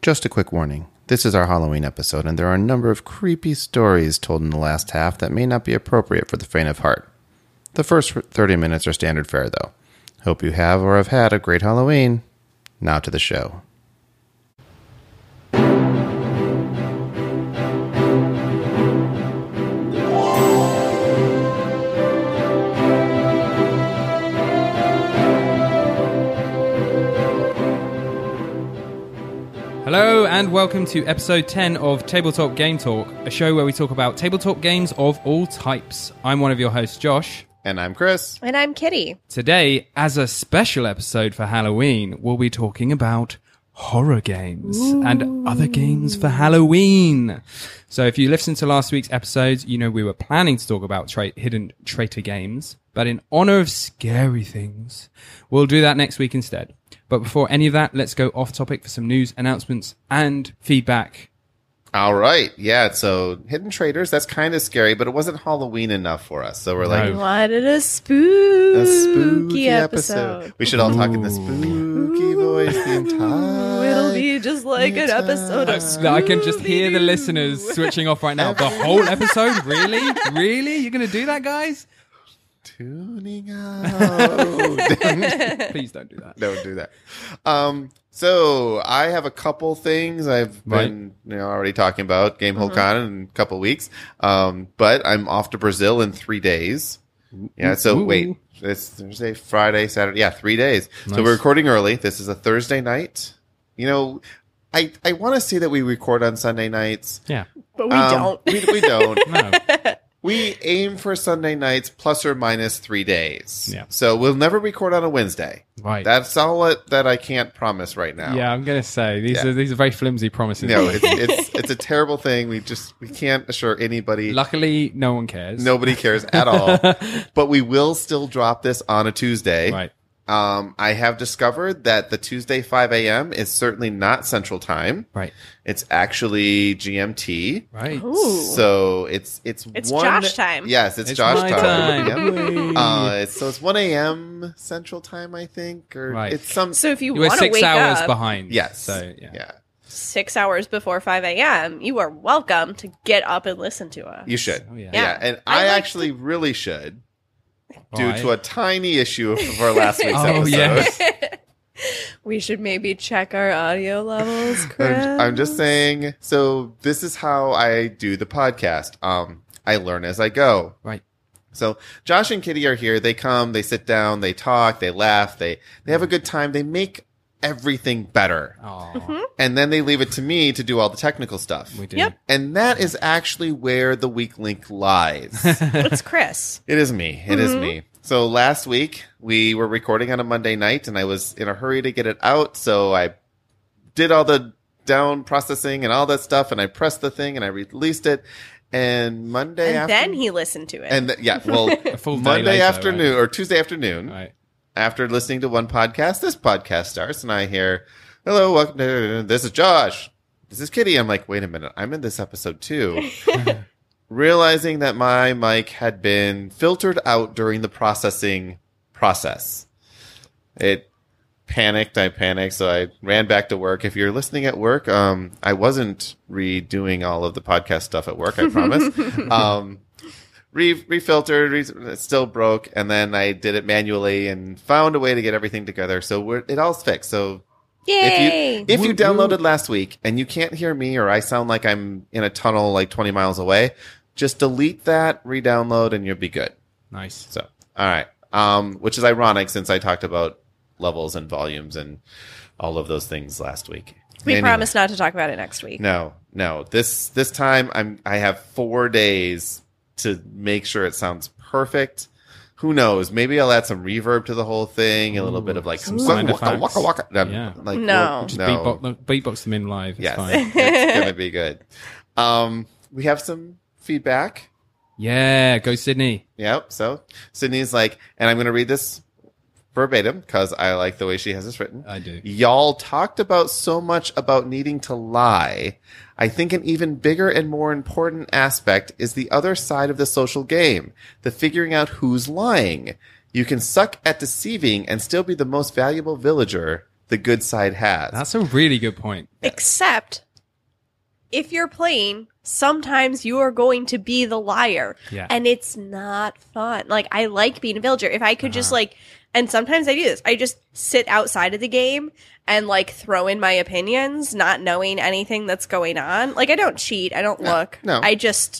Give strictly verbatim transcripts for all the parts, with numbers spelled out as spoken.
Just a quick warning. This is our Halloween episode, and there are a number of creepy stories told in the last half that may not be appropriate for the faint of heart. The first thirty minutes are standard fare, though. Hope you have or have had a great Halloween. Now to the show. Hello and welcome to episode ten of Tabletop Game Talk, a show where we talk about tabletop games of all types. I'm one of your hosts, Josh. And I'm Chris. And I'm Kitty. Today, as a special episode for Halloween, we'll be talking about horror games Ooh. and other games for Halloween. So if you listened to last week's episodes, you know we were planning to talk about tra- hidden traitor games, but in honor of scary things, we'll do that next week instead. But before any of that, let's go off topic for some news, announcements, and feedback. All right. Yeah, so Hidden Traitors, that's kind of scary, but it wasn't Halloween enough for us. So we're No. like... We wanted a spooky, a spooky episode. episode. We should all talk in the spooky voice the entire... It'll be just like an entire- episode of I can just hear the listeners switching off right now. The whole episode? Really? Really? You're going to do that, guys? Tuning out. Please don't do that. Don't do that. Um, so I have a couple things I've been you know, already talking about Game Hole Con in a couple weeks. Um, but I'm off to Brazil in three days. Yeah. So Ooh. wait, it's Thursday, Friday, Saturday. Yeah, three days. Nice. So we're recording early. This is a Thursday night. You know, I I want to say that we record on Sunday nights. Yeah. But we Um, don't. We, we don't. No. We aim for Sunday nights plus or minus three days. Yeah. So we'll never record on a Wednesday. Right. That's all it, that I can't promise right now. Yeah, I'm going to say, these Yeah. are these are very flimsy promises. No, it's, it's it's a terrible thing. We just we can't assure anybody. Luckily, no one cares. Nobody cares at all. But we will still drop this on a Tuesday. Right. Um, I have discovered that the Tuesday five a.m. is certainly not Central Time. Right. It's actually G M T. Right. Ooh. So it's it's It's one, Josh time. Yes, it's, It's Josh my time. time. Yep. Uh, it's, so it's one a.m. Central Time, I think, or Right. it's some. So if you You were want to six wake hours up behind. yes. So, yeah. yeah. six hours before five a.m., you are welcome to get up and listen to us. You should. Oh, yeah. yeah. Yeah. And I I, like actually really should, due Why? to a tiny issue of our last week's Oh, episode. yes. We should maybe check our audio levels, Chris. I'm, I'm just saying. So this is how I do the podcast. Um, I learn as I go. Right. So Josh and Kitty are here. They come, they sit down, they talk, they laugh, they they have a good time. They make everything better. Oh, And then they leave it to me to do all the technical stuff. we do. Yep. And that is actually where the weak link lies. It's Chris. It is me. It is me. So last week we were recording on a Monday night and I was in a hurry to get it out. So I did all the down processing and all that stuff and I pressed the thing and I released it. And Monday And after- then he listened to it. and th- yeah, well, full day Monday later, afternoon or Tuesday afternoon, Right. after listening to one podcast, this podcast starts and I hear, hello, welcome to, this is Josh. This is Kitty. I'm like, wait a minute. I'm in this episode too. Realizing that my mic had been filtered out during the processing process. It panicked. I panicked. So I ran back to work. If you're listening at work, um, I wasn't redoing all of the podcast stuff at work, I promise. um, re- refiltered, re- it still broke. And then I did it manually and found a way to get everything together. So we're, it all's fixed. So Yay! if you, if you Woo, downloaded woo. last week and you can't hear me or I sound like I'm in a tunnel like twenty miles away, just delete that, re-download, and you'll be good. Nice. So, all right. Um, which is ironic since I talked about levels and volumes and all of those things last week. we Anyway. promise not to talk about it next week. No, no. This this time I'm I have four days to make sure it sounds perfect. Who knows? Maybe I'll add some reverb to the whole thing, a little bit of like some Some sound waka, effects. waka, waka, waka. Yeah. Like, No. well, Just no. beatbox, beatbox them in live. It's Yes, fine. it's gonna be good. Um, we have some feedback. Yeah, go Sydney. Yep. So Sydney's like, and I'm going to read this verbatim because I like the way she has this written. I do. Y'all talked about so much about needing to lie. I think an even bigger and more important aspect is the other side of the social game, the figuring out who's lying. You can suck at deceiving and still be the most valuable villager the good side has. That's a really good point. Except if you're playing, sometimes you are going to be the liar. Yeah. And it's not fun. Like, I like being a villager. If I could just, like, and sometimes I do this, I just sit outside of the game and, like, throw in my opinions, not knowing anything that's going on. Like, I don't cheat. I don't look. no. I just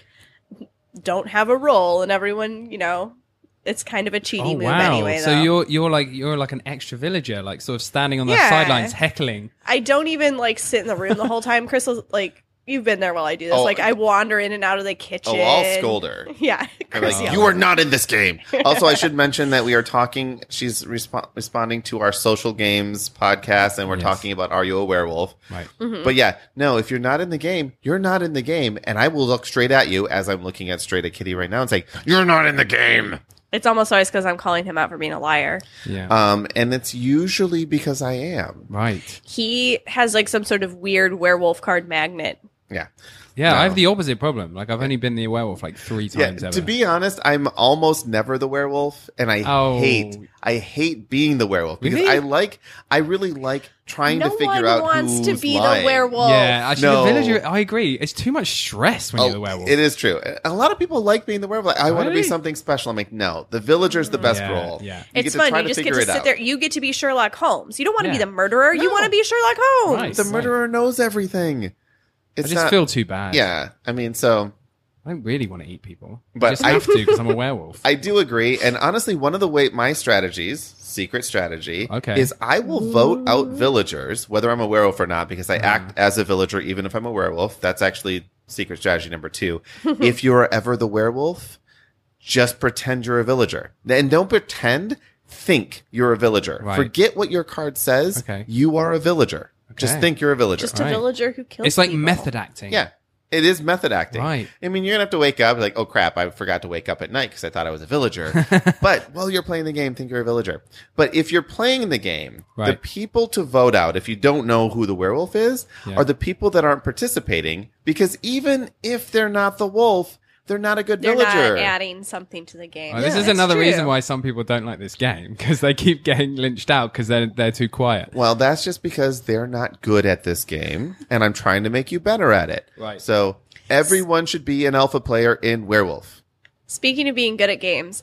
don't have a role, and everyone, you know, it's kind of a cheaty Oh move wow! anyway, so though. you're you're like you're like an extra villager, like sort of standing on the Yeah. sidelines heckling. I don't even, like, sit in the room the whole time. Crystal's, like, you've been there while I do this. Oh, like, I wander in and out of the kitchen. Oh, I'll scold her. Yeah. I'm Chris like, yells. you are not in this game. Also, I should mention that we are talking, she's respo- responding to our social games podcast, and we're Yes. talking about Are You a Werewolf? Right. Mm-hmm. But yeah, no, if you're not in the game, you're not in the game. And I will look straight at you as I'm looking at straight at Kitty right now and say, you're not in the game. It's almost always because I'm calling him out for being a liar. Yeah. Um, and it's usually because I am. right. He has, like, some sort of weird werewolf card magnet. Yeah. Yeah, No. I have the opposite problem. Like I've only been the werewolf like three Yeah, times ever. to be honest, I'm almost never the werewolf, and I Oh. hate, I hate being the werewolf because Really? I like, I really like trying No to figure one out wants who's to be lying. the werewolf. yeah, actually, No. the villager. I agree. It's too much stress when Oh, you're the werewolf. it is true. A lot of people like being the werewolf. Like, I want to be Really? something special. I'm like, no, the villager's the best Yeah, role. yeah. You It's get to fun. try You to just get figure to it sit out. there. You get to be Sherlock Holmes. You don't want to Yeah. be the murderer. You No. want to be Sherlock Holmes. Right. The murderer knows everything. I It's just not, feel too bad. yeah. I mean, so I don't really want to eat people. But I just I- have to because I'm a werewolf. I do agree. And honestly, one of the way my strategies, secret strategy, Okay. is I will vote out villagers, whether I'm a werewolf or not, because I act as a villager even if I'm a werewolf. That's actually secret strategy number two. If you're ever the werewolf, just pretend you're a villager. And don't pretend, think you're a villager. Right. Forget what your card says. Okay. You are a villager. Just Okay. think you're a villager. Just a Right. villager who kills It's like people. method acting. Yeah. It is method acting. Right. I mean, you're going to have to wake up like, oh crap, I forgot to wake up at night because I thought I was a villager. But while you're playing the game, think you're a villager. But if you're playing the game, the Right. people to vote out, if you don't know who the werewolf is, Yeah. are the people that aren't participating, because even if they're not the wolf, they're not a good They're villager. not adding something to the game. Oh, this Yeah, is It's another true. reason why some people don't like this game because they keep getting lynched out because they're they're too quiet. Well, that's just because they're not good at this game, and I'm trying to make you better at it. Right. So everyone should be an alpha player in Werewolf. Speaking of being good at games,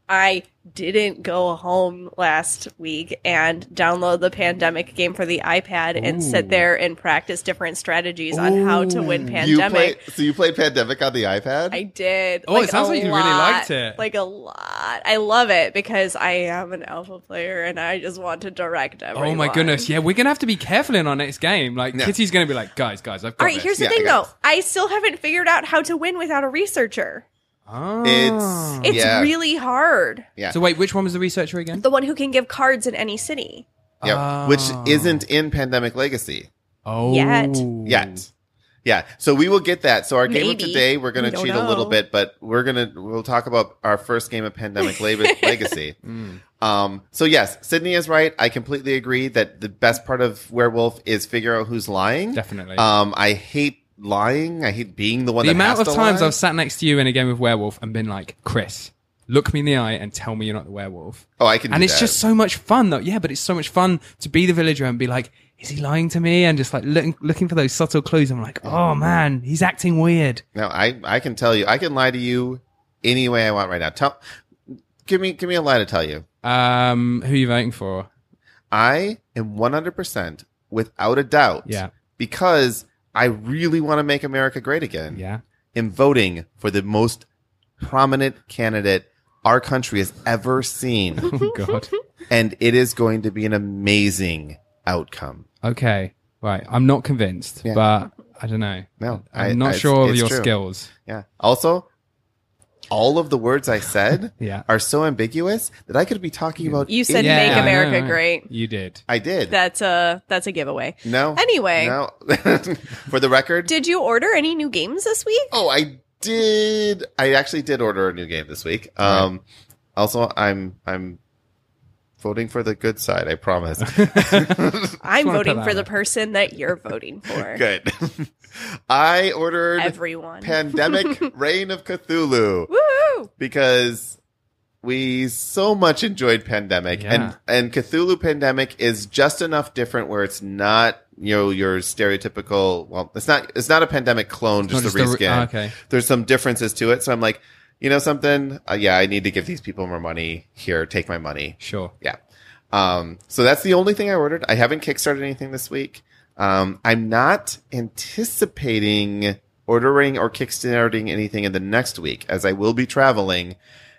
I didn't go home last week and download the Pandemic game for the iPad and Ooh. sit there and practice different strategies on how to win You Pandemic. play, so you played Pandemic on the iPad? I did. Oh, it sounds like you really lot. liked it. Like a lot. I love it because I am an alpha player and I just want to direct everyone. Oh my goodness! Yeah, we're gonna have to be careful in our next game. Like Yeah. Kitty's gonna be like, guys, guys, I've got All right, this. here's the Yeah, thing I got though. I still haven't figured out how to win without a researcher. Ah. It's- It's Yeah. really hard. yeah. So wait, which one was the researcher again? The one who can give cards in any city. Yeah, which Oh. isn't in Pandemic Legacy Oh, Yet. yet. Yeah, so we will get that. So our game of Maybe. today, we're going We to don't cheat a little know. bit, but we're going to we'll talk about our first game of Pandemic Lab- Legacy. Um, so yes, Sydney is right. I completely agree that the best part of Werewolf is figure out who's lying. Definitely. Um, I hate lying. I hate being the one. The that amount has of to times lie. I've sat next to you in a game of Werewolf and been like, Chris, look me in the eye and tell me you're not the werewolf. Oh, I can. And do it's that. just so much fun, though. Yeah, but it's so much fun to be the villager and be like, is he lying to me? And just like looking, looking for those subtle clues. I'm like, oh man, he's acting weird. No, I I can tell you. I can lie to you any way I want right now. Tell, give me give me a lie to tell you. Um, who are you voting for? I am one hundred percent without a doubt. Yeah. Because I really want to make America great again. Yeah. am voting for the most prominent candidate our country has ever seen. Oh God. And it is going to be an amazing outcome. Okay. Right. I'm not convinced, Yeah. but I don't know. No, I'm I- not I- sure of it's your true. skills. Yeah. Also, all of the words I said Yeah. are so ambiguous that I could be talking about. You said anything. make I America know. great. You did. I did. That's a that's a giveaway. no. Anyway. No. For the record. Did you order any new games this week? Oh, I did. I actually did order a new game this week. Um, also, I'm I'm voting for the good side. I promise. I'm wanna voting put for that the out. person that you're voting for. Good. I ordered Everyone. Pandemic Reign of Cthulhu Woohoo! because we so much enjoyed Pandemic, Yeah. and and Cthulhu Pandemic is just enough different where it's not, you know, your stereotypical. Well, it's not it's not a Pandemic clone, just a Not just a re- reskin. oh, okay. There's some differences to it, so I'm like, you know, something. Uh, yeah, I need to give these people more money. Here, take my money. Sure. Yeah. Um, so that's the only thing I ordered. I haven't kickstarted anything this week. Um, I'm not anticipating ordering or kickstarting anything in the next week, as I will be traveling.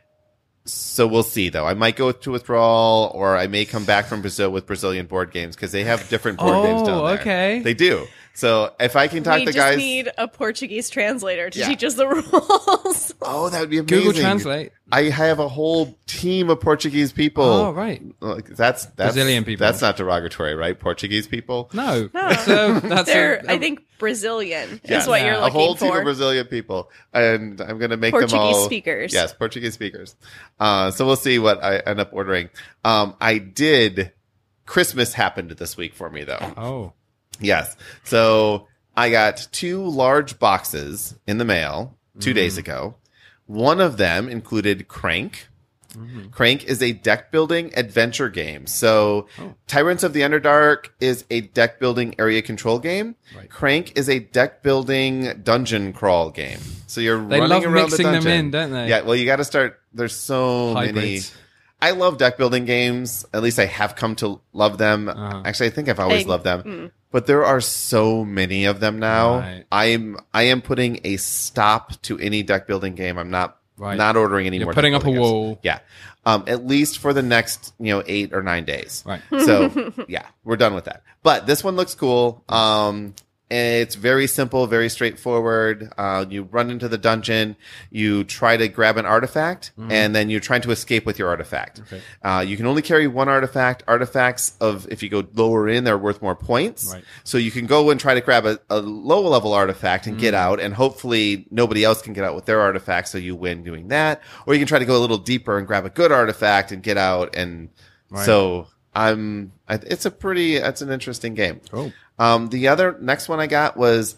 So we'll see, though. I might go to withdrawal, or I may come back from Brazil with Brazilian board games, because they have different board Oh, games down there. okay. They do. So if I can talk we to just guys, need a Portuguese translator to Yeah. teach us the rules. oh, that would be amazing. Google Translate. I have a whole team of Portuguese people. Oh, right. Like, that's that's Brazilian people. That's not derogatory, right? Portuguese people. No. No. So that's They're, a, I think, Brazilian Yes. is what Yeah. you're A A looking whole team for. of Brazilian people, and I'm going to make Portuguese them all speakers. Yes, Portuguese speakers. Uh, so we'll see what I end up ordering. Um, I did. Christmas happened this week for me, though. Oh. Yes, so I got two large boxes in the mail two Mm. days ago. One of them included Crank. Mm-hmm. Crank is a deck building adventure game. So, Oh. Tyrants of the Underdark is a deck building area control game. Right. Crank is a deck building dungeon crawl game. So you're They running love around mixing the them dungeon. in, don't they? Yeah. Well, you got to start. There's so many. Hybrids. I love deck building games. At least I have come to love them. Uh-huh. Actually, I think I've always I- loved them. mm. But there are so many of them now. Right. I'm I am putting a stop to any deck building game. I'm not Right. not ordering any You're more. putting deck up a building games. wall. Yeah. Um, at least for the next, you know, eight or nine days. Right. So yeah, we're done with that. But this one looks cool. Um, it's very simple, very straightforward. Uh, you run into the dungeon, you try to grab an artifact, and then you're trying to escape with your artifact. Okay. Uh, you can only carry one artifact. Artifacts of, if you go lower in, they're worth more points. Right. So you can go and try to grab a, a low level artifact and get out, and hopefully nobody else can get out with their artifact, so you win doing that. Or you can try to go a little deeper and grab a good artifact and get out. And Right. so I'm, I, it's a pretty, it's an interesting game. Cool. Um, the other next one I got was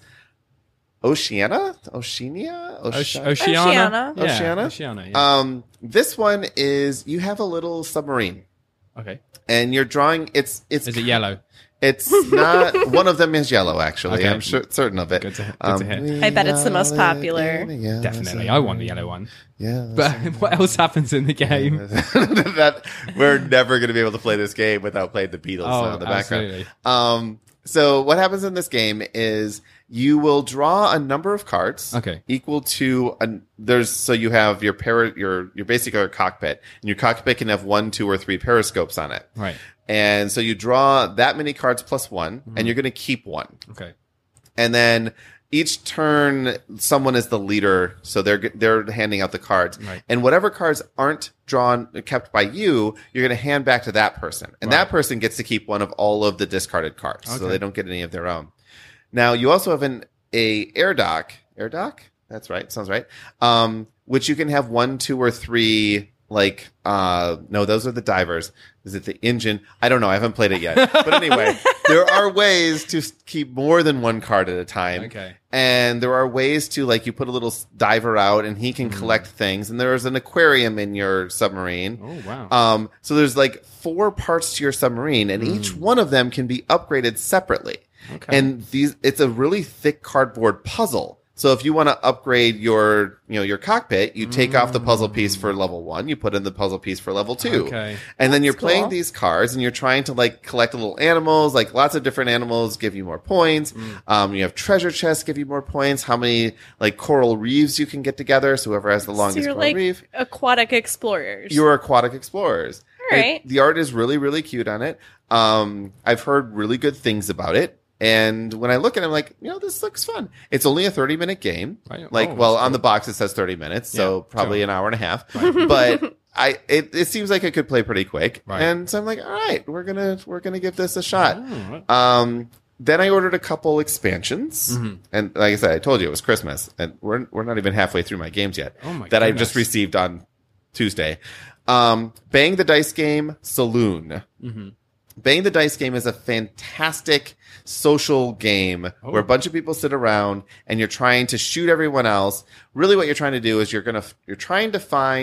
Oceania, Oceania, Oce- Oceania. Oceana. Oceania. Yeah, Oceana? Oceana, yeah. Um, this one is you have a little submarine okay. and you're drawing. It's it's Is it yellow? It's not. One of them is yellow. Actually, Okay. I'm sure, certain of it. Good to- good to hear. we I bet it's the most are popular. in a yellow Definitely. I want the yellow one. Yeah, But what else happens in the game? that we're never going to be able to play this game without playing the Beatles Oh, in the background. absolutely. Um, so what happens in this game is you will draw a number of cards. Okay. Equal to a, there's so you have your para, your your basic your cockpit, and your cockpit can have one, two, or three periscopes on it. Right. And so you draw that many cards plus one, and you're going to keep one. Okay. And then each turn, someone is the leader, so they're they're handing out the cards. Right. And whatever cards aren't drawn kept by you, you're going to hand back to that person, and Right. that person gets to keep one of all of the discarded cards, so Okay. they don't get any of their own. Now you also have an a air dock, air dock. That's right, sounds right. Um, which you can have one, two, or three. Like, uh, no, those are the divers. Is it the engine? I don't know. I haven't played it yet. But anyway, there are ways to s- keep more than one card at a time. Okay. And there are ways to, like, you put a little s- diver out and he can collect things. And there's an aquarium in your submarine. Oh, wow. Um, so there's like four parts to your submarine, and each one of them can be upgraded separately. Okay. And these, it's a really thick cardboard puzzle. So if you want to upgrade your, you know, your cockpit, you take off the puzzle piece for level one, you put in the puzzle piece for level two. Okay. And then you're That's playing cool. these cards and you're trying to like collect little animals, like lots of different animals give you more points. Um, you have treasure chests give you more points. How many like coral reefs you can get together. So whoever has the So longest you're coral like reef. aquatic explorers. You're aquatic explorers. All It- right. the art is really, really cute on it. Um, I've heard really good things about it. And when I look at it, I'm like, you know, this looks fun. It's only a thirty minute game. Right. Like, Oh, well, that's on the box, it says thirty minutes. So Yeah, probably sure. an hour and a half. But I, it, it seems like it could play pretty quick. Right. And so I'm like, all right, we're going to, we're going to give this a shot. Oh, right. Um, then I ordered a couple expansions, Mm-hmm. and like I said, I told you it was Christmas, and we're we're not even halfway through my games yet. Oh my that I goodness. just received on Tuesday. Um, Bang the Dice Game Saloon. Mm-hmm. Bang the Dice Game is a fantastic social game Oh. where a bunch of people sit around and you're trying to shoot everyone else. Really, what you're trying to do is you're gonna you're trying to find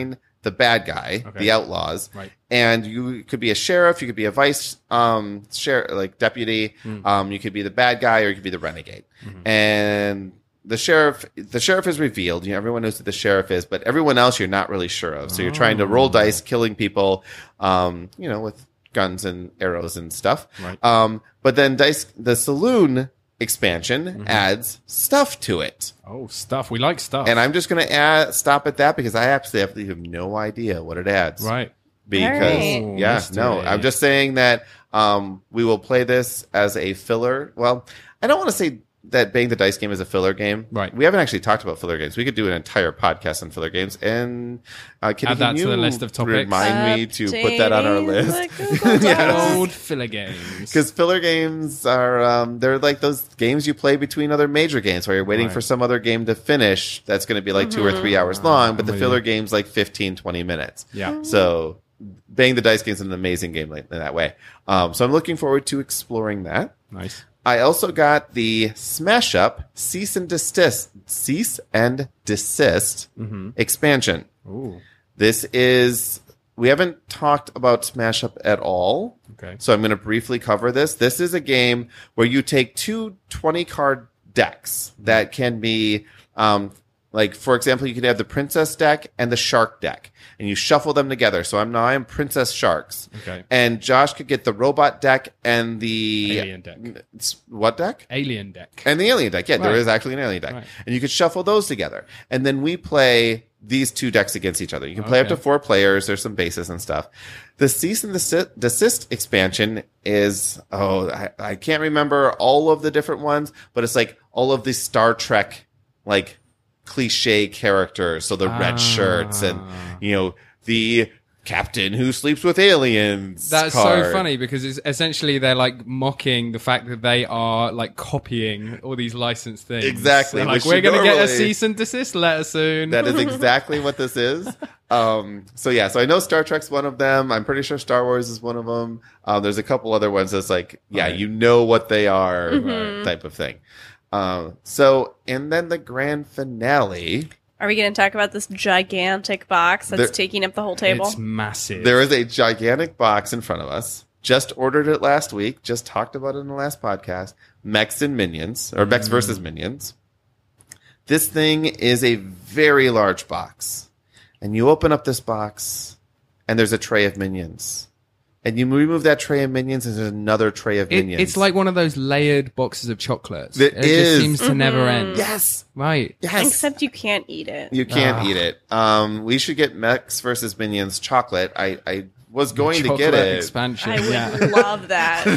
the bad guy, Okay. the outlaws, Right. and you could be a sheriff, you could be a vice um sheriff, like deputy, Mm. um you could be the bad guy, or you could be the renegade. Mhm. And the sheriff, the sheriff is revealed. You know, everyone knows who the sheriff is, but everyone else you're not really sure of. So you're trying to roll Oh. dice, killing people, um, you know, with guns and arrows and stuff. Right. Um, but then dice, the saloon expansion Mm-hmm. adds stuff to it. Oh, stuff. We like stuff. And I'm just going to add stop at that because I absolutely have no idea what it adds. right. Because All right. yeah, Mystery. no, I'm just saying that um, we will play this as a filler. Well, I don't want to say that Bang the Dice game is a filler game. Right. We haven't actually talked about filler games. We could do an entire podcast on filler games. And uh, Kitty, Add that can to you the list of topics. remind me to put that on our Updating list? the Google Docs. Yes. Old filler games. Because filler games are, um, they're like those games you play between other major games where you're waiting Right. for some other game to finish that's going to be like two or three hours long, but the with filler you. game's like fifteen, twenty minutes. Yeah. So Bang the Dice game is an amazing game like, in that way. Um, so I'm looking forward to exploring that. Nice. I also got the Smash Up Cease and Desist, Cease and Desist Mm-hmm. expansion. Ooh. This is, we haven't talked about Smash Up at all. Okay. So I'm going to briefly cover this. This is a game where you take two twenty card decks that can be, um, like, for example, you could have the Princess deck and the Shark deck, and you shuffle them together. So I'm now I'm Princess Sharks. Okay. And Josh could get the Robot deck and the Alien deck. It's- what deck? Alien deck. And the Alien deck. Yeah, there Right. is actually an Alien deck. Right. And you could shuffle those together. And then we play these two decks against each other. You can play up Okay. to four players. There's some bases and stuff. The Cease and Desist, Desist expansion is, oh, I, I can't remember all of the different ones, but it's like all of the Star Trek, like, cliche characters. So the red Ah. shirts and, you know, the captain who sleeps with aliens. That's card. so funny because it's essentially they're like mocking the fact that they are like copying all these licensed things. Exactly, They're like, which we're you going to get a normally- cease and desist letter soon. That is exactly what this is. Um, so yeah, so I know Star Trek's one of them. I'm pretty sure Star Wars is one of them. Um, there's a couple other ones that's like, yeah, Right. you know what they are, Mhm. type of thing. Um, so and then the grand finale. Are we going to talk about this gigantic box that's There- taking up the whole table? It's massive. There is a gigantic box in front of us. Just ordered it last week. Just talked about it in the last podcast. Mechs and Minions, or Mechs versus Minions. This thing is a very large box. And you open up this box, and there's a tray of minions. And you remove that tray of minions, and there's another tray of It- minions. it's like one of those layered boxes of chocolates. It it is. just seems to never end. Yes! Right. Yes! Except you can't eat it. You can't Ah. eat it. Um, we should get Mechs versus Minions chocolate. I, I was going to get Chocolate it. expansion. I would yeah. love that.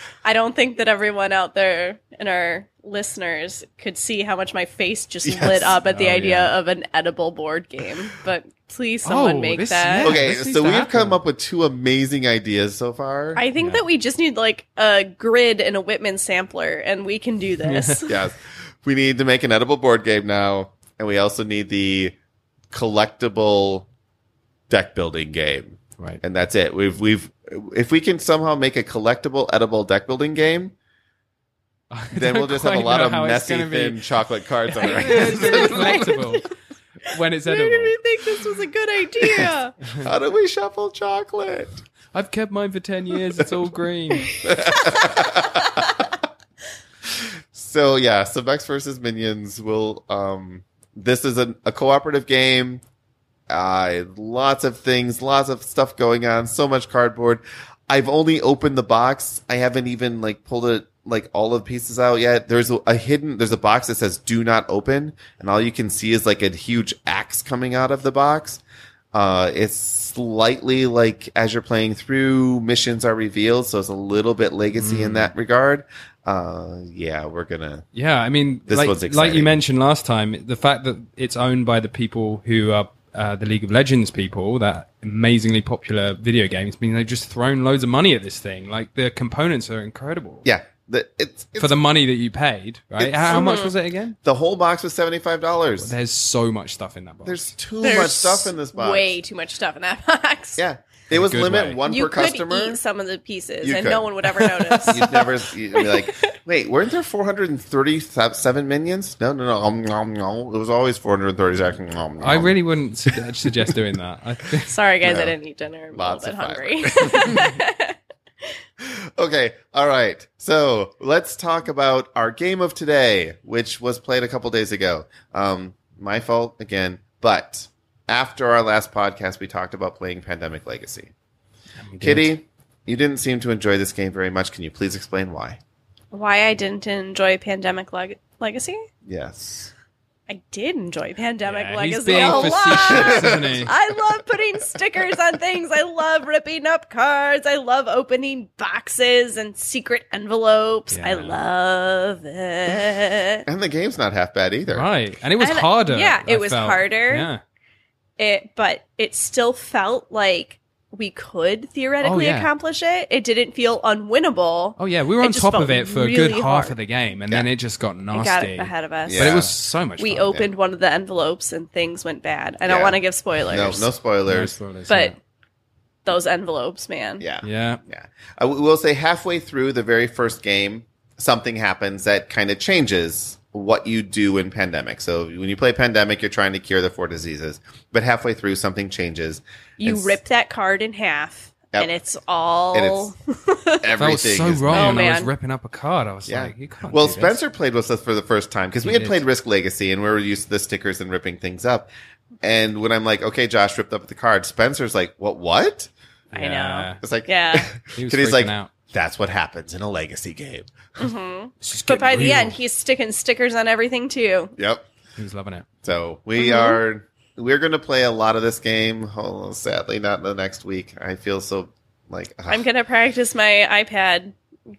I don't think that everyone out there and our listeners could see how much my face just Yes. lit up at the Oh, idea yeah. of an edible board game. But please, someone Oh, make this- that. yeah. Okay, this needs so to we've happen. come up with two amazing ideas so far. I think Yeah. that we just need like a grid and a Whitman sampler, and we can do this. Yes. We need to make an edible board game now, and we also need the collectible deck building game. Right. And that's it. We've we've if we can somehow make a collectible edible deck building game, then we'll just have a lot of messy thin chocolate cards on It's gonna be it. collectible when it's Where did edible. we think this was a good idea? How do we shuffle chocolate? I've kept mine for ten years. It's all green. So yeah, so Mechs versus Minions will um this is a, a cooperative game. Uh lots of things, lots of stuff going on, so much cardboard. I've only opened the box. I haven't even like pulled it like all of the pieces out yet. There's a, a hidden there's a box that says do not open, and all you can see is like a huge axe coming out of the box. Uh it's slightly like as you're playing through, missions are revealed, so it's a little bit legacy in that regard. Uh yeah, we're gonna Yeah, I mean, This like, one's like exciting. you mentioned last time, the fact that it's owned by the people who are uh, the League of Legends people, that amazingly popular video games, I mean, they've just thrown loads of money at this thing. Like, the components are incredible. Yeah. The, it's, it's For the money that you paid, right? It's- How, how much was it again? the whole box was seventy-five dollars. There's so much stuff in that box. There's too There's much stuff in this box. Way too much stuff in that box. Yeah. It was good limit way. one You per could customer. eat some of the pieces, You and could. no one would ever notice. You'd never you'd be like, wait, weren't there four hundred thirty-seven minions? No, no, no. Um, nom, nom. It was always four hundred thirty seconds. Nom, nom. I really wouldn't su- suggest doing that. I think Sorry, guys, No. I didn't eat dinner. I'm Lots a of little bit fiber. hungry. Okay, all right. So let's talk about our game of today, which was played a couple days ago. Um, my fault again, but after our last podcast, we talked about playing Pandemic Legacy. we did. Kitty, you didn't seem to enjoy this game very much. Can you please explain why? Why I didn't enjoy Pandemic Leg- Legacy? Yes. I did enjoy Pandemic Yeah, he's Legacy being a lot. facetious, isn't he? I love putting stickers on things. I love ripping up cards. I love opening boxes and secret envelopes. I Yeah. love it. And the game's not half bad either. Right, and it was And- harder. yeah, it I was felt. harder. Yeah, It, but it still felt like we could theoretically Oh, yeah. accomplish it. It didn't feel unwinnable. oh yeah, we were It on just top felt of it for a really good half hard. of the game, and then it just got It nasty. got ahead of us. Yeah. But it was so much We fun. opened one of the envelopes and things went bad. I don't Yeah. want to give spoilers. No, no No spoilers. spoilers, But those envelopes, man. Yeah. yeah. Yeah. I w- will say halfway through the very first game, something happens that kind of changes what you do in Pandemic. So when you play Pandemic, you're trying to cure the four diseases. But halfway through, something changes. You It's- rip that card in half, Yep. and it's all. And it's That was everything. so is wrong. Oh, when I was man. ripping up a card. I was Yeah. like, you can't. Well, do this. Spencer played with us for the first time because we He had did. played Risk Legacy and we were used to the stickers and ripping things up. And when I'm like, okay, Josh ripped up the card, Spencer's like, what, what? I Yeah. know. It's like, Yeah. He was Kitty's freaking like, out. that's what happens in a Legacy game. This is But by getting the real. end, he's sticking stickers on everything too. Yep. he was loving it. So we Mm-hmm. are we're going to play a lot of this game. Oh, sadly, not the next week. I feel so like ugh. I'm gonna practice my iPad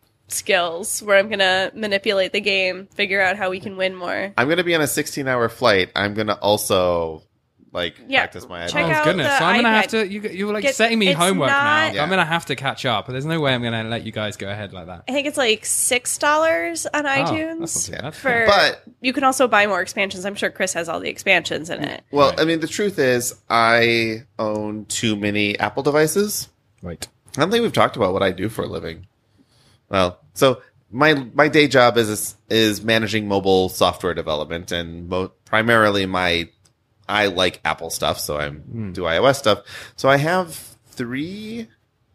skills, where I'm gonna manipulate the game, figure out how we can win more. I'm going to be on a sixteen hour flight. I'm going to also like Yeah, practice my check Oh iPad. out goodness! the So I'm gonna have iPad. to. You, you're like Get- setting me it's homework not- now. I'm gonna have to catch up. But there's no way I'm gonna let you guys go ahead like that. I think it's like six dollars on Oh, iTunes. that's not too bad. For But you can also buy more expansions. I'm sure Chris has all the expansions in it. well, Right. I mean, the truth is, I own too many Apple devices. Right. I don't think we've talked about what I do for a living. Well, so my my day job is is managing mobile software development, and mo- primarily my I like Apple stuff, so I Hmm. do iOS stuff. So I have three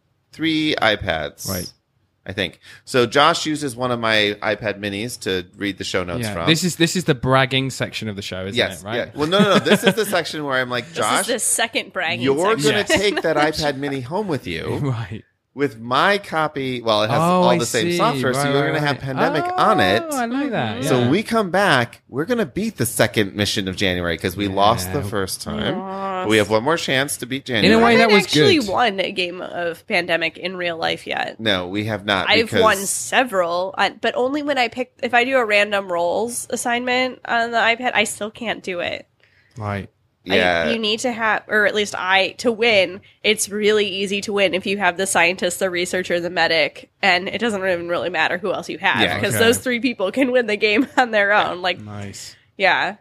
three iPads, Right. I think. So Josh uses one of my iPad minis to read the show notes Yeah. from. This is this is the bragging section of the show, isn't yes, it? Right. yeah. Well, no, no, no. This is the section where I'm like, This Josh, is the second bragging you're section. going to Yes. take that iPad mini home with you. Right. With my copy, well, it has Oh, all I the same see. software, so Right, you're right, going to have right. Pandemic oh, on it. I like that. Yeah. So we come back, we're going to beat the second mission of January because we lost the Yeah. first time. Lost. We have one more chance to beat January. In a way, I that haven't was actually good. won a game of Pandemic in real life yet. No, we have not. I've because- won several, uh, but only when I pick. If I do a random rolls assignment on the iPad, I still can't do it. Right. I- Yeah. you need to have, or at least I, to win. It's really easy to win if you have the scientist, the researcher, the medic, and it doesn't even really matter who else you have Yeah. because Okay. those three people can win the game on their own. Like, Nice. yeah,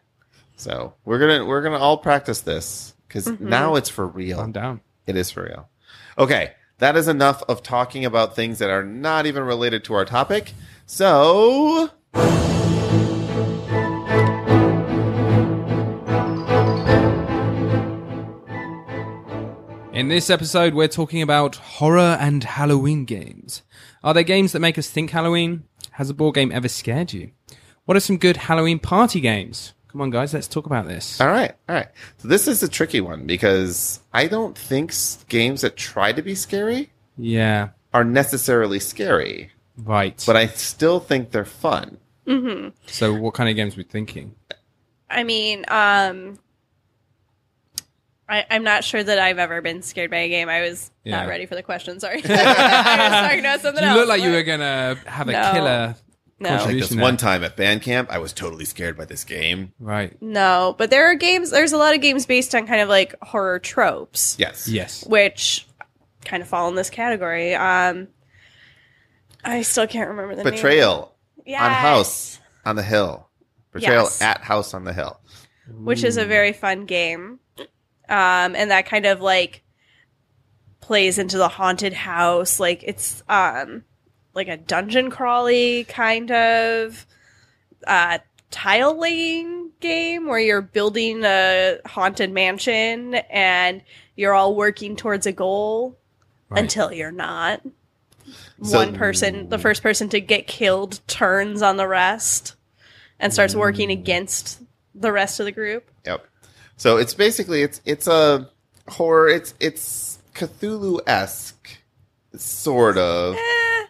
So we're gonna we're gonna all practice this because Mm-hmm. now it's for real. I'm down. It is for real. Okay, that is enough of talking about things that are not even related to our topic. So. In this episode, we're talking about horror and Halloween games. Are there games that make us think Halloween? Has a board game ever scared you? What are some good Halloween party games? Come on, guys, let's talk about this. All right, all right. So this is a tricky one because I don't think s- games that try to be scary Yeah, are necessarily scary, right. but I still think they're fun. So what kind of games are we thinking? I mean, um, I, I'm not sure that I've ever been scared by a game. I was Yeah. not ready for the question. Sorry, I was talking about something You else. look like you What? were going to have a No. killer No. Like this contribution there. one time at band camp, I was totally scared by this game. Right. No, but there are games. There's a lot of games based on kind of like horror tropes, Yes. Yes. which kind of fall in this category. Um, I still can't remember the name. Betrayal Yes. on House on the Hill. Betrayal Yes. at House on the Hill. which is a very fun game. Um, and that kind of like plays into the haunted house. Like it's um like a dungeon crawly kind of uh tile laying game where you're building a haunted mansion and you're all working towards a goal Right. until you're not. So- One person, the first person to get killed, turns on the rest and starts working against the rest of the group. Yep. So it's basically it's it's a horror. It's it's Cthulhu-esque, sort of. Eh,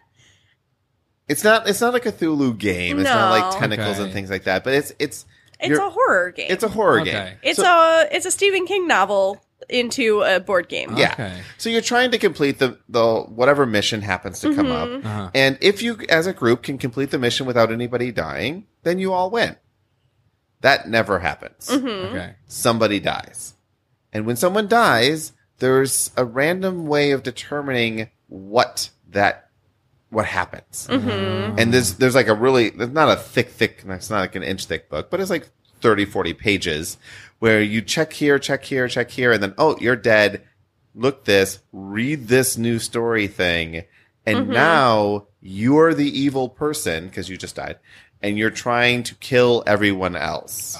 It's not it's not a Cthulhu game. It's not like No. tentacles Okay. and things like that. But it's it's it's you're- a horror game. it's a horror Okay. game. It's So- a it's a Stephen King novel into a board game. Yeah. Okay. So you're trying to complete the, the whatever mission happens to come Mm-hmm. up. Uh-huh. And if you as a group can complete the mission without anybody dying, then you all win. That never happens. Mm-hmm. Okay. Somebody dies. And when someone dies, there's a random way of determining what that what happens. Mm-hmm. And there's there's like a really there's not a thick thick it's not like an inch thick book, but it's like thirty, forty pages where you check here, check here, check here, and then, oh, you're dead. Look this, read this new story thing. And Mm-hmm. now you're the evil person because you just died. And you're trying to kill everyone else.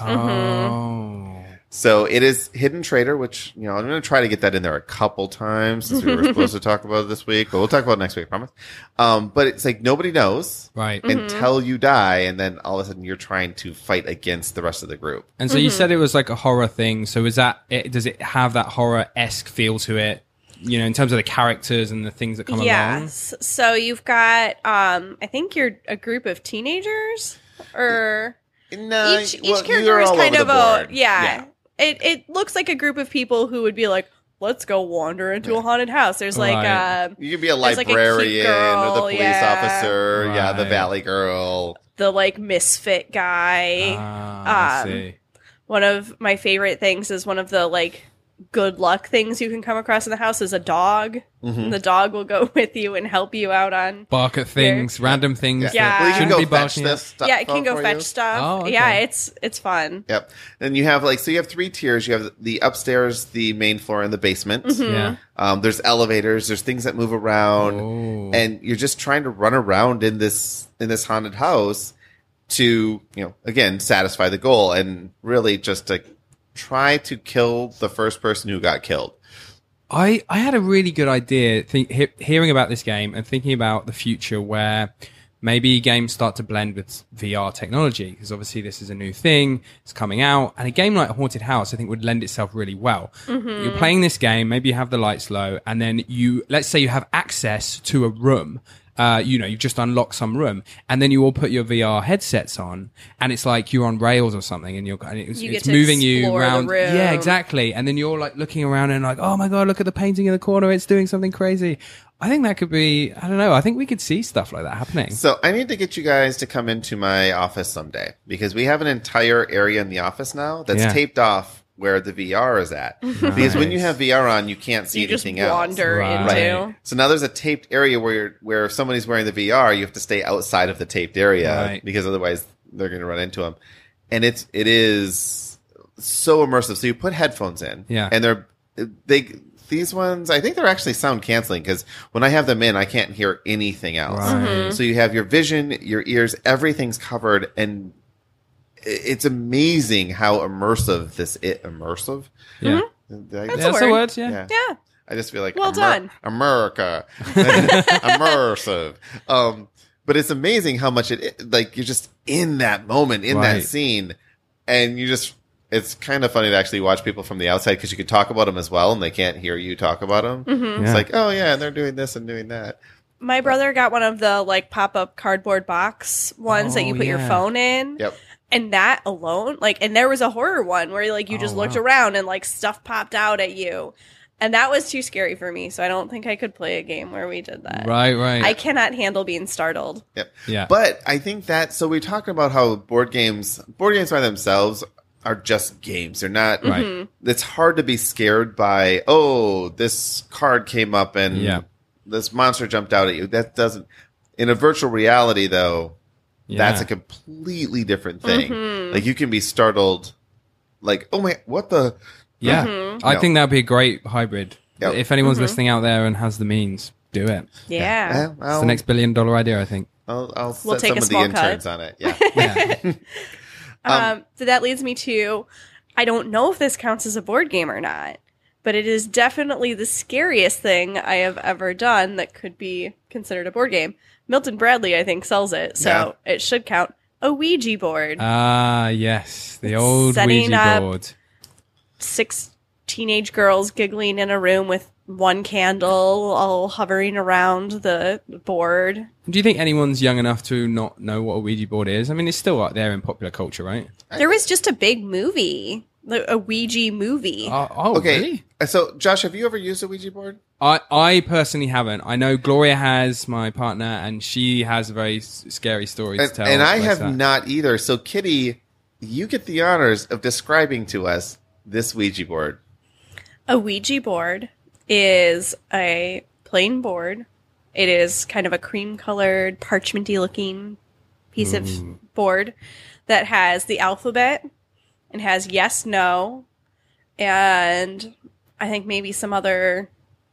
Oh. So it is Hidden Traitor, which, you know, I'm going to try to get that in there a couple times since we were supposed to talk about it this week, but we'll talk about it next week, I promise. Um, but it's like nobody knows Right. Mm-hmm. until you die, and then all of a sudden you're trying to fight against the rest of the group. And so you said it was like a horror thing. So is that it, does it have that horror-esque feel to it? You know, in terms of the characters and the things that come along? Yes. So you've got um I think you're a group of teenagers or No, each each well, character you're is all kind over of the a board. yeah. It it looks like a group of people who would be like, let's go wander into a haunted house. There's like Right. um You could be a There's, like, a cute librarian or the girl, police yeah. officer, yeah, the Right. valley girl. the like misfit guy. Ah, I Um, see. One of my favorite things is one of the like good luck things you can come across in the house is a dog. Mm-hmm. And the dog will go with you and help you out on Bark at things, random things. Yeah. that Well, you can shouldn't go be fetch barking at. this stuff. yeah, it can go for fetch you. stuff. Oh, okay. Yeah, it's it's fun. Yep. And you have like, so you have three tiers. You have the upstairs, the main floor, and the basement. Mm-hmm. Yeah. Um, there's elevators. There's things that move around, Oh. and you're just trying to run around in this in this haunted house to, you know, again satisfy the goal, and really just to try to kill the first person who got killed. I, I had a really good idea think, he, hearing about this game and thinking about the future where maybe games start to blend with V R technology, because obviously this is a new thing, it's coming out, and a game like Haunted House I think would lend itself really well. You're playing this game, maybe you have the lights low, and then you, let's say you have access to a room. Uh, you know, you've just unlocked some room, and then you all put your V R headsets on, and it's like you're on rails or something, and you're and it's, You get it's to moving you explore the around. room. Yeah, exactly. And then you're like looking around and like, oh my god, look at the painting in the corner, it's doing something crazy. I think that could be. I don't know. I think we could see stuff like that happening. So I need to get you guys to come into my office someday, because we have an entire area in the office now that's Yeah. taped off where the V R is at. Because when you have V R on, you can't see You just anything else. wander Right. into. Right. So now there's a taped area where you're, where if somebody's wearing the V R, you have to stay outside of the taped area, Right. because otherwise they're going to run into them. And it's it is so immersive. So you put headphones in, Yeah. and they're they these ones. I think they're actually sound canceling, because when I have them in, I can't hear anything else. Right. So you have your vision, your ears, everything's covered, and it's amazing how immersive this it immersive. Yeah, Did I- That's yeah, that's a the word. words. Yeah. yeah. Yeah. I just feel like Well Amer- done. America, immersive. Um, but it's amazing how much it, it like you're just in that moment, in Right. that scene, and you just. It's kind of funny to actually watch people from the outside, because you could talk about them as well, and they can't hear you talk about them. Mm-hmm. It's Yeah. like, oh yeah, and they're doing this and doing that. My brother got one of the like pop up cardboard box ones that Oh, you put your yeah. phone in. Yep. And that alone, like, and there was a horror one where like you just Oh, looked wow. around and like stuff popped out at you. And that was too scary for me. So I don't think I could play a game where we did that. Right, right. I cannot handle being startled. Yep. Yeah. But I think that so we're talking about how board games board games by themselves are just games. They're not Right. Mm-hmm. It's hard to be scared by, oh, this card came up and Yeah. this monster jumped out at you. That doesn't in a virtual reality though, Yeah. that's a completely different thing. Mm-hmm. Like you can be startled like, oh my what the Yeah, Mm-hmm. I No. think that'd be a great hybrid Yep. If anyone's listening out there and has the means, do it. Yeah. Eh, It's the next billion dollar idea, I think. I'll, I'll set We'll take some a of the small cut. interns on it. Yeah. Yeah. Um, so that leads me to, I don't know if this counts as a board game or not, but it is definitely the scariest thing I have ever done that could be considered a board game. Milton Bradley, I think, sells it, so it should count. A Ouija board. Ah, yes. The old Setting Ouija up- board. Six teenage girls giggling in a room with one candle all hovering around the board. Do you think anyone's young enough to not know what a Ouija board is? I mean, it's still out there in popular culture, right? There was just a big movie, the- a Ouija movie. Oh, oh Okay. really? So, Josh, have you ever used a Ouija board? I, I personally haven't. I know Gloria has, my partner, and she has a very s- scary story to And, tell. and I like have that. not either. So, Kitty, you get the honors of describing to us this Ouija board. A Ouija board is a plain board. It is kind of a cream-colored, parchmenty looking piece of board that has the alphabet and has yes, no, and I think maybe some other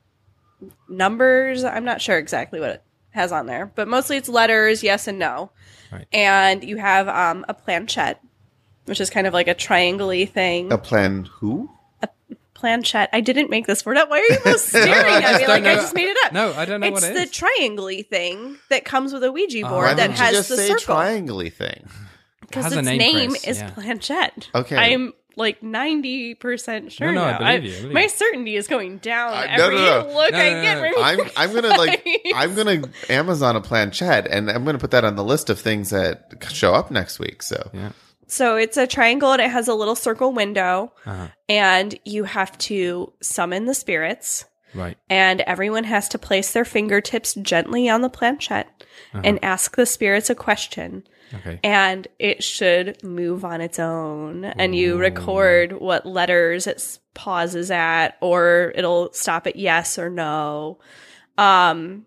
numbers. I'm not sure exactly what it has on there, but mostly it's letters, yes and no. Right. And you have um, a planchette, which is kind of like a triangle-y thing. A plan who? Planchette. I didn't make this word up. Why are you both staring at me like I know. just made it up? No, I don't know it's what it the is. triangle-y thing that comes with a Ouija board Why that didn't you has just the say circle. triangle-y thing? Because Has its a name, name, Chris, is yeah. Planchette. Okay. I'm like ninety percent sure No, no, I now. believe you, I believe my you. certainty is going down Uh, no, every no, no. look No, I no, get. no, no. from I'm you I'm gonna like guys. I'm gonna Amazon a planchette, and I'm gonna put that on the list of things that show up next week. So Yeah. So it's a triangle and it has a little circle window, Uh-huh. and you have to summon the spirits. Right. And everyone has to place their fingertips gently on the planchette Uh-huh. and ask the spirits a question. Okay. And it should move on its own. And you record what letters it s- pauses at, or it'll stop at yes or no. Um,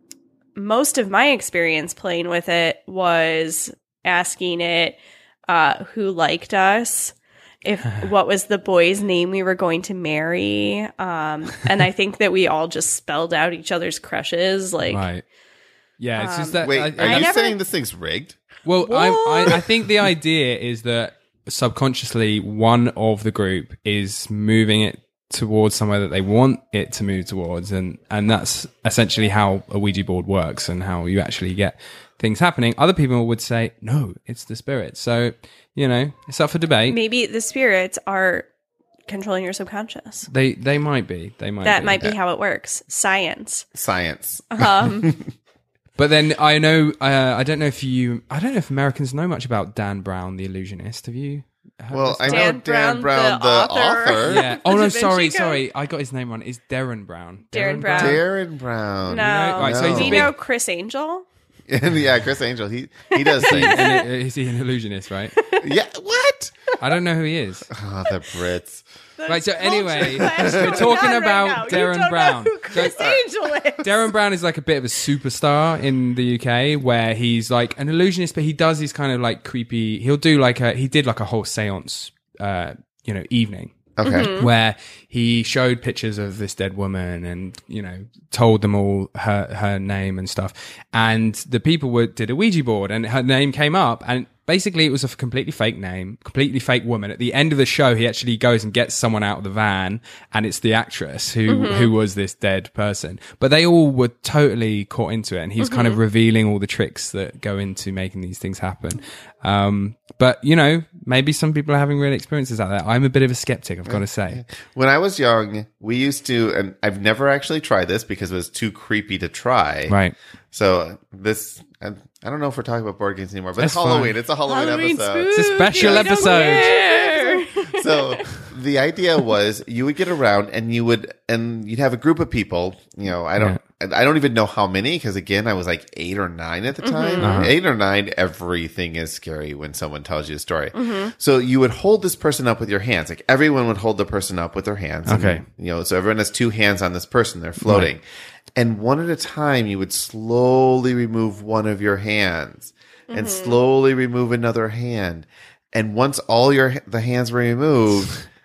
most of my experience playing with it was asking it uh, who liked us, if what was the boy's name we were going to marry, um, and I think that we all just spelled out each other's crushes. Like, Right. Yeah, it's just Um, that. wait, I- are I- you never- saying this thing's rigged? Well, I, What? I, I think the idea is that subconsciously one of the group is moving it towards somewhere that they want it to move towards, and and that's essentially how a Ouija board works and how you actually get things happening. Other people would say, no, it's the spirit. So, you know, it's up for debate. maybe the spirits are controlling your subconscious. They they might be. They might That be. might be how it works. Science. Science. Um, But then I know uh, I don't know if you I don't know if Americans know much about Dan Brown, the illusionist. Have you? heard Well, this? I know Dan Dan Brown, Brown, the the, author. author. Yeah. Oh The no, Da Vinci sorry, Code. sorry. I got his name wrong. It's Darren Brown. Darren Brown. Darren Brown. no. know- right, so he's Do a you big- know Chris Angel? yeah, Chris Angel. He he does things. And, uh, is he an illusionist? Right. yeah. What? I don't know who he is. Oh, the Brits. Right, so anyway, Clash we're going talking on right about now. You Darren don't know Brown. who Chris So- Angel is. Darren Brown is like a bit of a superstar in the U K, where he's like an illusionist, but he does these kind of like creepy. He'll do like a he did like a whole séance, uh, you know, evening. Okay. Mm-hmm. Where he showed pictures of this dead woman and, you know, told them all her, her name and stuff. And the people were, did a Ouija board and her name came up, and basically it was a completely fake name, completely fake woman. At the end of the show, he actually goes and gets someone out of the van, and it's the actress who, Mm-hmm. who was this dead person. But they all were totally caught into it, and he was kind of revealing all the tricks that go into making these things happen. Um, but you know, maybe some people are having real experiences out there. I'm a bit of a skeptic, I've got to say. When I was young, we used to, and I've never actually tried this because it was too creepy to try. Right. So this, I, I don't know if we're talking about board games anymore, but That's Halloween. fine. It's a Halloween, Halloween episode. It's a special spooky, I don't episode. care. So the idea was you would get around and you would, and you'd have a group of people. You know, I don't, I don't even know how many because again, I was like eight or nine at the time. Uh-huh. Eight or nine, everything is scary when someone tells you a story. So you would hold this person up with your hands. Like everyone would hold the person up with their hands. And, Okay. you know, so everyone has two hands on this person. They're floating. And one at a time, you would slowly remove one of your hands and slowly remove another hand. And once all your the hands were removed,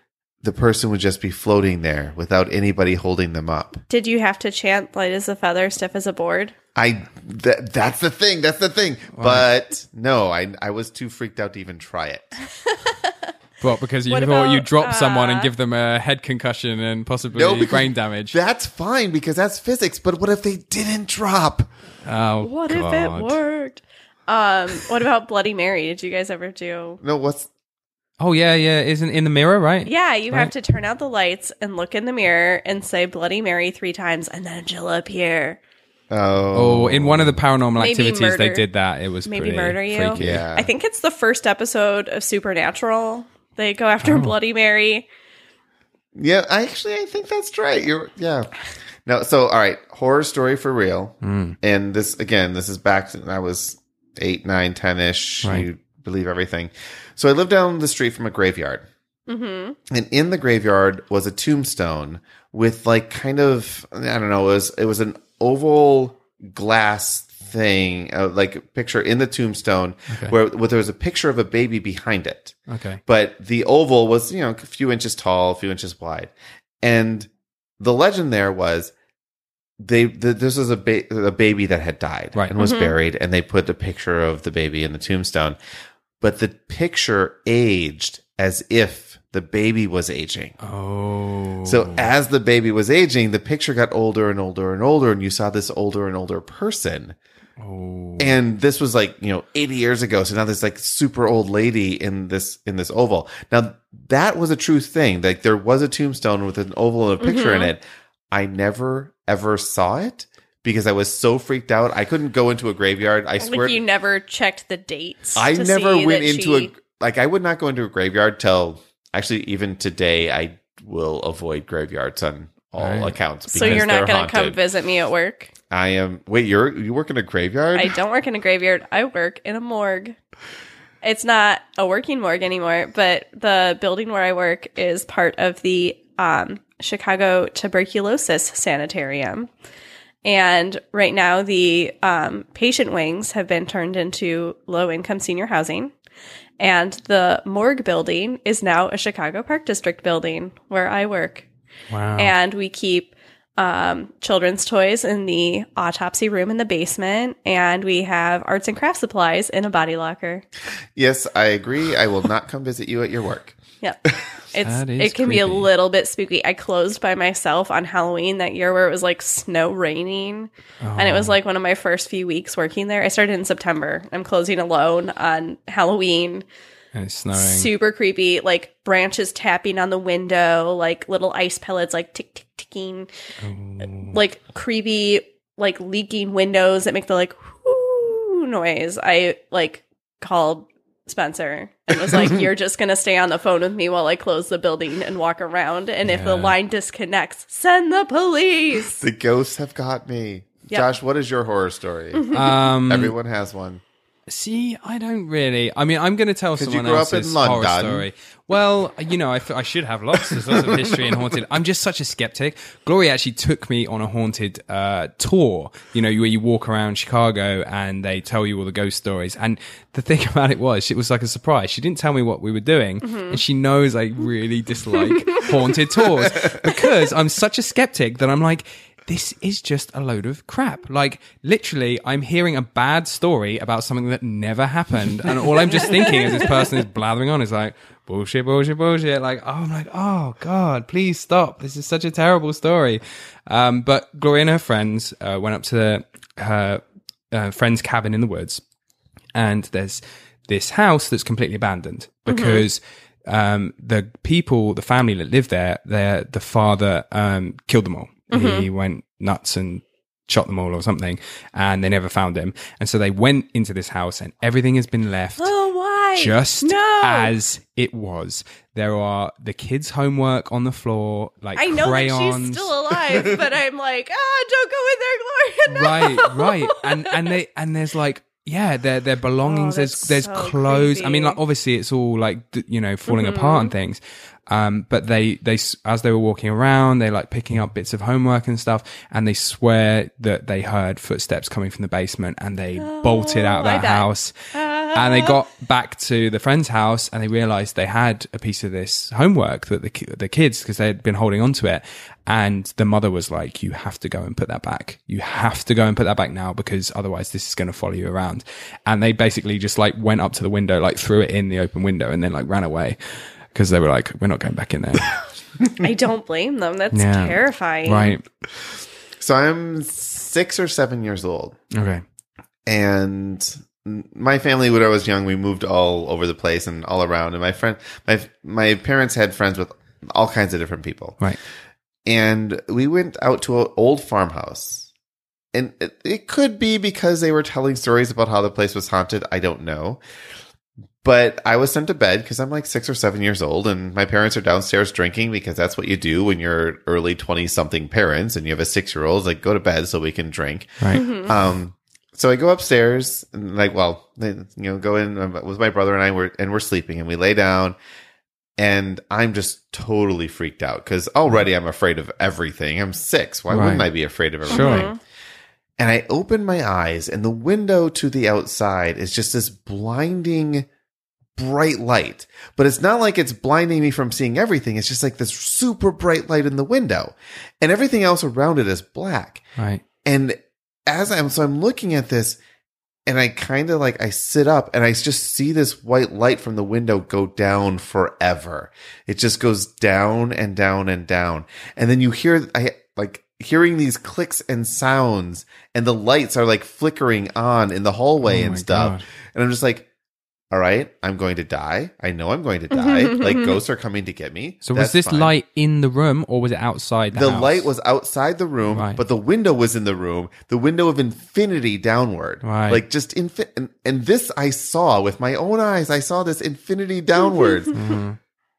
the person would just be floating there without anybody holding them up. Did you have to chant light as a feather, stiff as a board? I that, that's the thing. That's the thing. Right. But no, I I was too freaked out to even try it. Well, because you What thought about, you'd drop uh, someone and give them a head concussion and possibly No, because brain damage. That's fine because that's physics. But what if they didn't drop? Oh, What God. if it worked? Um, what about Bloody Mary? Did you guys ever do? No, what's Oh, yeah, yeah. Isn't in the mirror, right? Yeah, you Right. have to turn out the lights and look in the mirror and say Bloody Mary three times, and then she'll appear. oh Oh, in one of the paranormal Maybe activities, they murder. did that. It was Maybe pretty murder you? freaky. Yeah. I think it's the first episode of Supernatural. They go after Oh. Bloody Mary. yeah. I actually I think that's right. You're yeah. No, so all right, horror story for real. Mm. And this again, this is back when I was eight, nine, ten ish. Right. You believe everything. So I lived down the street from a graveyard. Mm-hmm. And in the graveyard was a tombstone with like kind of I don't know, it was it was an oval glass thing, uh, like a picture in the tombstone Okay. where, where there was a picture of a baby behind it. Okay. But the oval was, you know, a few inches tall, a few inches wide. And the legend there was they the, this was a, ba- a baby that had died Right. and was Mhm. buried, and they put the picture of the baby in the tombstone. But the picture aged as if the baby was aging. Oh. So as the baby was aging, the picture got older and older and older, and you saw this older and older person. Oh. And this was like, you know, eighty years ago. So now there's like super old lady in this, in this oval. Now that was a true thing. Like there was a tombstone with an oval and a picture in Mhm. it. I never ever saw it because I was so freaked out. I couldn't go into a graveyard. I swear. Like you never checked the dates. I to never see went that into she- a, like I would not go into a graveyard till actually even today I will avoid graveyards on all Right. accounts. So because you're they're not going to come haunted. visit me at work? I am. Wait, you're you work in a graveyard? I don't work in a graveyard. I work in a morgue. It's not a working morgue anymore, but the building where I work is part of the um, Chicago Tuberculosis Sanitarium. And right now, the um, patient wings have been turned into low-income senior housing. And the morgue building is now a Chicago Park District building where I work. Wow. And we keep um, children's toys in the autopsy room in the basement, and we have arts and craft supplies in a body locker. Yes, I agree. I will not come visit you at your work. Yep. It's That is it can be a creepy. little bit spooky. I closed by myself on Halloween that year where it was like snow raining. And it was like one of my first few weeks working there. I started in September. I'm closing alone on Halloween. And it's snowing. Super creepy, like branches tapping on the window, like little ice pellets like tick tick ticking, like creepy, like leaking windows that make the like whoo noise. I like called Spencer and was like, "You're just gonna stay on the phone with me while I close the building and walk around, and if the Yeah. line disconnects, send the police." The ghosts have got me. Yep. Josh, what is your horror story? Um, Everyone has one. See, I don't really. I mean, I'm going to tell you someone grew up else's in horror London. story. Well, you know, I, f- I should have lots. There's lots of history in haunted. I'm just such a skeptic. Gloria actually took me on a haunted uh, tour. You know, where you walk around Chicago and they tell you all the ghost stories. And the thing about it was, it was like a surprise. She didn't tell me what we were doing, and she knows I really dislike haunted tours because I'm such a skeptic that I'm like, this is just a load of crap. Like, literally, I'm hearing a bad story about something that never happened. And all I'm just thinking as this person is blathering on is like, bullshit, bullshit, bullshit. Like, oh, I'm like, oh, God, please stop. This is such a terrible story. Um, but Gloria and her friends uh, went up to the, her uh, friend's cabin in the woods. And there's this house that's completely abandoned because um, the people, the family that live there, their the father um, killed them all. He went nuts and shot them all or something, and they never found him. And so they went into this house, and everything has been left Oh, why? just no. as it was. There are the kids' homework on the floor, like I know crayons. that she's still alive, but I'm like, ah, don't go in there, Gloria. No. Right, right, and and they and there's like. Yeah, their their belongings. Oh, there's that's there's so clothes. I mean, creepy. like obviously it's all like d- you know falling Mm-hmm. apart and things. Um, but they they s- as they were walking around, they like picking up bits of homework and stuff, and they swear that they heard footsteps coming from the basement, and they bolted out of I that bet. house. Ah. And they got back to the friend's house and they realized they had a piece of this homework that the, ki- the kids, because they had been holding on to it. And the mother was like, you have to go and put that back. You have to go and put that back now, because otherwise this is going to follow you around. And they basically just like went up to the window, like threw it in the open window and then like ran away, because they were like, we're not going back in there. I don't blame them. That's Yeah. terrifying. Right. So I'm six or seven years old. Okay. And my family, when I was young, we moved all over the place and all around. And my friend, my my parents had friends with all kinds of different people. Right. And we went out to an old farmhouse. And it, it could be because they were telling stories about how the place was haunted. I don't know. But I was sent to bed because I'm like six or seven years old, and my parents are downstairs drinking, because that's what you do when you're early twenty-something parents and you have a six-year-old. Like, go to bed so we can drink. Right. Mm-hmm. Um, so I go upstairs and like, well, you know, go in with my brother and I were, and we're sleeping, and we lay down, and I'm just totally freaked out because already I'm afraid of everything. I'm six. Why Right. wouldn't I be afraid of everything? Sure. And I open my eyes, and the window to the outside is just this blinding bright light. But it's not like it's blinding me from seeing everything. It's just like this super bright light in the window, and everything else around it is black. Right. And as I'm, so I'm looking at this, and I kind of like, I sit up and I just see this white light from the window go down forever. It just goes down and down and down. And then you hear, I like hearing these clicks and sounds, and the lights are like flickering on in the hallway Oh and my stuff. God. And I'm just like, all right, I'm going to die. I know I'm going to die. Like, ghosts are coming to get me. So That's was this fine. light in the room or was it outside the, The house? light was outside the room, Right. but the window was in the room. The window of infinity downward, Right. like just infi- and, and this I saw with my own eyes. I saw this infinity downwards. Mm-hmm.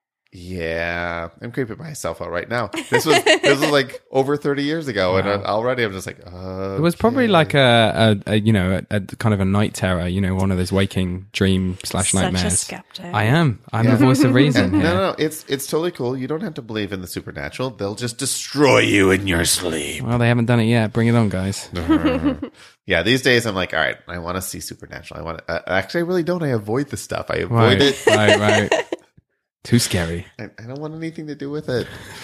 Yeah, I'm creeping myself out right now. This was this was like over thirty years ago, and Wow. I, already I'm just like, uh, It was probably like a, a, a you know, a, a kind of a night terror, you know, one of those waking dream slash Such a nightmares. skeptic. I am. I'm Yeah. the voice of reason no, here. no, no. It's it's totally cool. You don't have to believe in the supernatural. They'll just destroy you in your sleep. Well, they haven't done it yet. Bring it on, guys. Yeah, these days I'm like, all right, I want to see supernatural. I want to, uh, actually, I really don't. I avoid the stuff. I avoid Right, it. right, right. Too scary. I, I don't want anything to do with it.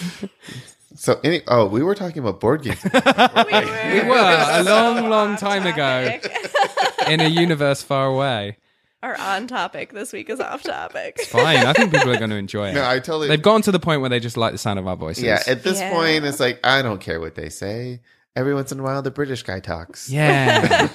So, any, oh, we were talking about board games. We We were a long, long time ago in a universe far away. Our on topic this week is off topic. Fine. I think people are going to enjoy it. No, I totally. They've gotten to the point where they just like the sound of our voices. yeah, at this Yeah. point, it's like I don't care what they say. Every once in a while, the British guy talks. Yeah.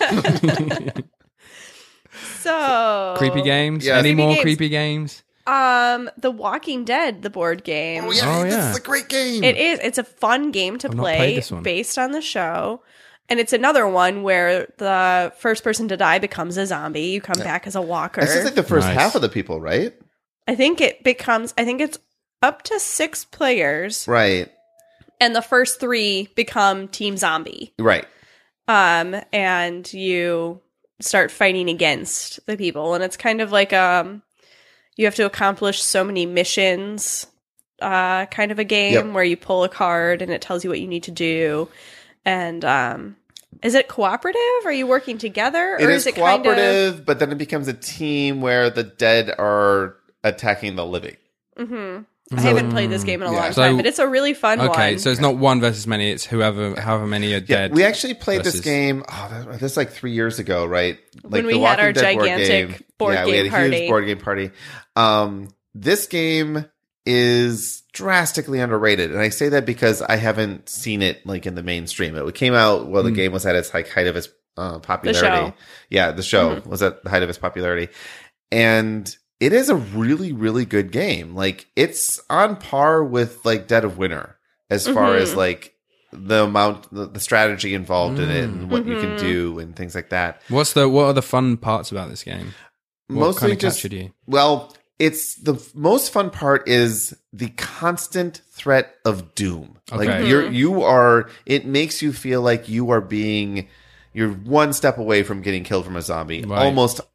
So Creepy games? Yeah. Any Creepy more games. creepy games? Um, The Walking Dead, the board game. Oh yeah, Oh, this yeah. is a great game. It is. It's a fun game to I've not played play this one. based on the show. And it's another one where the first person to die becomes a zombie. You come back as a walker. This is like the first Nice. half of the people, right? I think it becomes, I think it's up to six players. Right, And the first three become Team Zombie. right. Um, and you start fighting against the people. And it's kind of like, um, you have to accomplish so many missions, uh, kind of a game Yep. where you pull a card and it tells you what you need to do. And, um, is it cooperative? Are you working together? It or is is it kind of, cooperative, but then it becomes a team where the dead are attacking the living. Mhm. I haven't played this game in a Yeah. long So- time, but it's a really fun one. Okay, so it's not one versus many. It's whoever, however many are Yeah, dead. we actually played versus- this game. Oh, that, this is like three years ago, right? Like When we the had Walking our Dead board gigantic game. board yeah, we game had a party. huge board game party. Um, this game is drastically underrated, and I say that because I haven't seen it like in the mainstream. It came out while the Mm. game was at its like height of its uh, popularity. show. Yeah, the show Mhm. was at the height of its popularity, and it is a really, really good game. Like it's on par with like Dead of Winter as far Mhm. as like the amount, the, the strategy involved in it, Mm. and what you can Mhm. do, and things like that. What's the what are the fun parts about this game? What Mostly kind of just captured you? well, it's the f- most fun part is the constant threat of doom. Like Okay. you're you are. It makes you feel like you are being. You're one step away from getting killed from a zombie Right. almost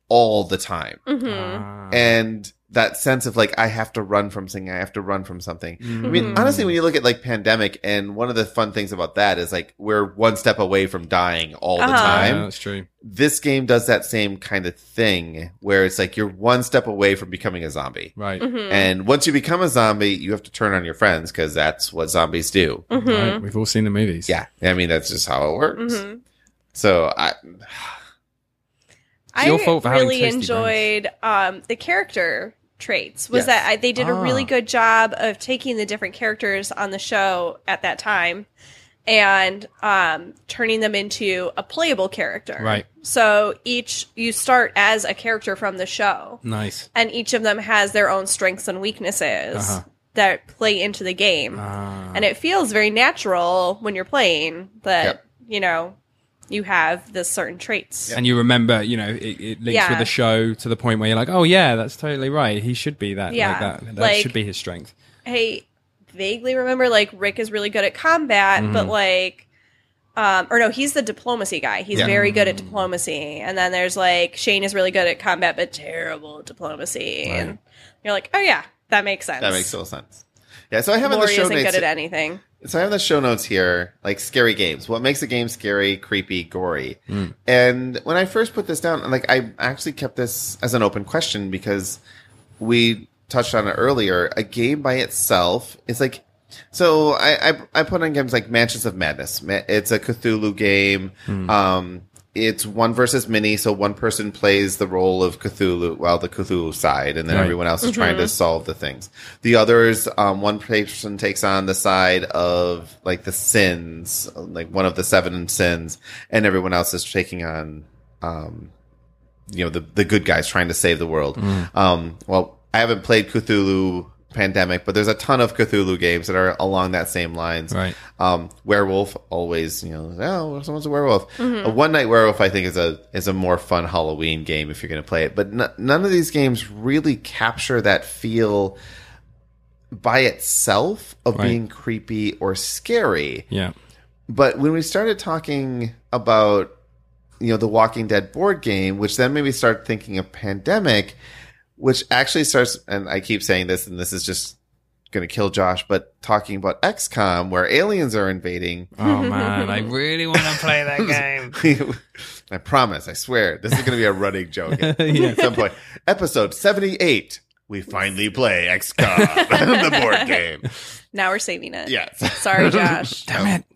all the time. Mm-hmm. Ah. And that sense of like, I have to run from something, I have to run from something. Mm-hmm. I mean, honestly, when you look at like Pandemic, and one of the fun things about that is like, we're one step away from dying all the Uh-huh. time. Yeah, that's true. This game does that same kind of thing where it's like, you're one step away from becoming a zombie. Right. Mm-hmm. And once you become a zombie, you have to turn on your friends because that's what zombies do. Mm-hmm. Right. We've all seen the movies. Yeah. I mean, that's just how it works. Mm-hmm. So I, I your fault for having really tasty enjoyed um, the character traits. Was Yes. that I, they did a really Ah. good job of taking the different characters on the show at that time and um, turning them into a playable character. Right. So each you start as a character from the show, Nice. and each of them has their own strengths and weaknesses Uh-huh. that play into the game, Ah. and it feels very natural when you're playing that Yep. you know you have this certain traits. And you remember, you know, it, it links Yeah. with the show to the point where you're like, oh yeah, that's totally right. He should be that. Yeah. Like that. That Like- should be his strength. I vaguely remember like Rick is really good at combat, Mm-hmm. but like, um, or no, he's the diplomacy guy. He's Yeah. very good at diplomacy. And then there's like Shane is really good at combat, but terrible at diplomacy. Right. And you're like, oh yeah, that makes sense. that makes total sense. Yeah. So I have in the Lori show isn't notes. good at anything. So I have the show notes here, like scary games. What makes a game scary, creepy, gory? And when I first put this down, like I actually kept this as an open question because we touched on it earlier. A game by itself is like, so I, I, I put on games like Mansions of Madness. Ma- It's a Cthulhu game. Um, it's one versus many, so one person plays the role of Cthulhu, well, the Cthulhu side, and then Right. everyone else is trying to solve the things. The others, um, one person takes on the side of like the sins, like one of the seven sins, and everyone else is taking on, um, you know, the the good guys trying to save the world. Um, well, I haven't played Cthulhu Pandemic, but there's a ton of Cthulhu games that are along that same lines. Right. Um, werewolf always, you know, oh, someone's a werewolf. A One Night Werewolf, I think, is a is a more fun Halloween game if you're going to play it. But n- none of these games really capture that feel by itself of Right. being creepy or scary. Yeah. But when we started talking about, you know, the Walking Dead board game, which then made me start thinking of Pandemic, which actually starts, and I keep saying this, and this is just going to kill Josh, but talking about X COM, where aliens are invading. Oh man, I really want to play that game. I promise, I swear, this is going to be a running joke at, Yeah. at some point. Episode seventy-eight, we finally play X COM, the board game. Now we're saving it. Yes. Sorry, Josh. Damn it.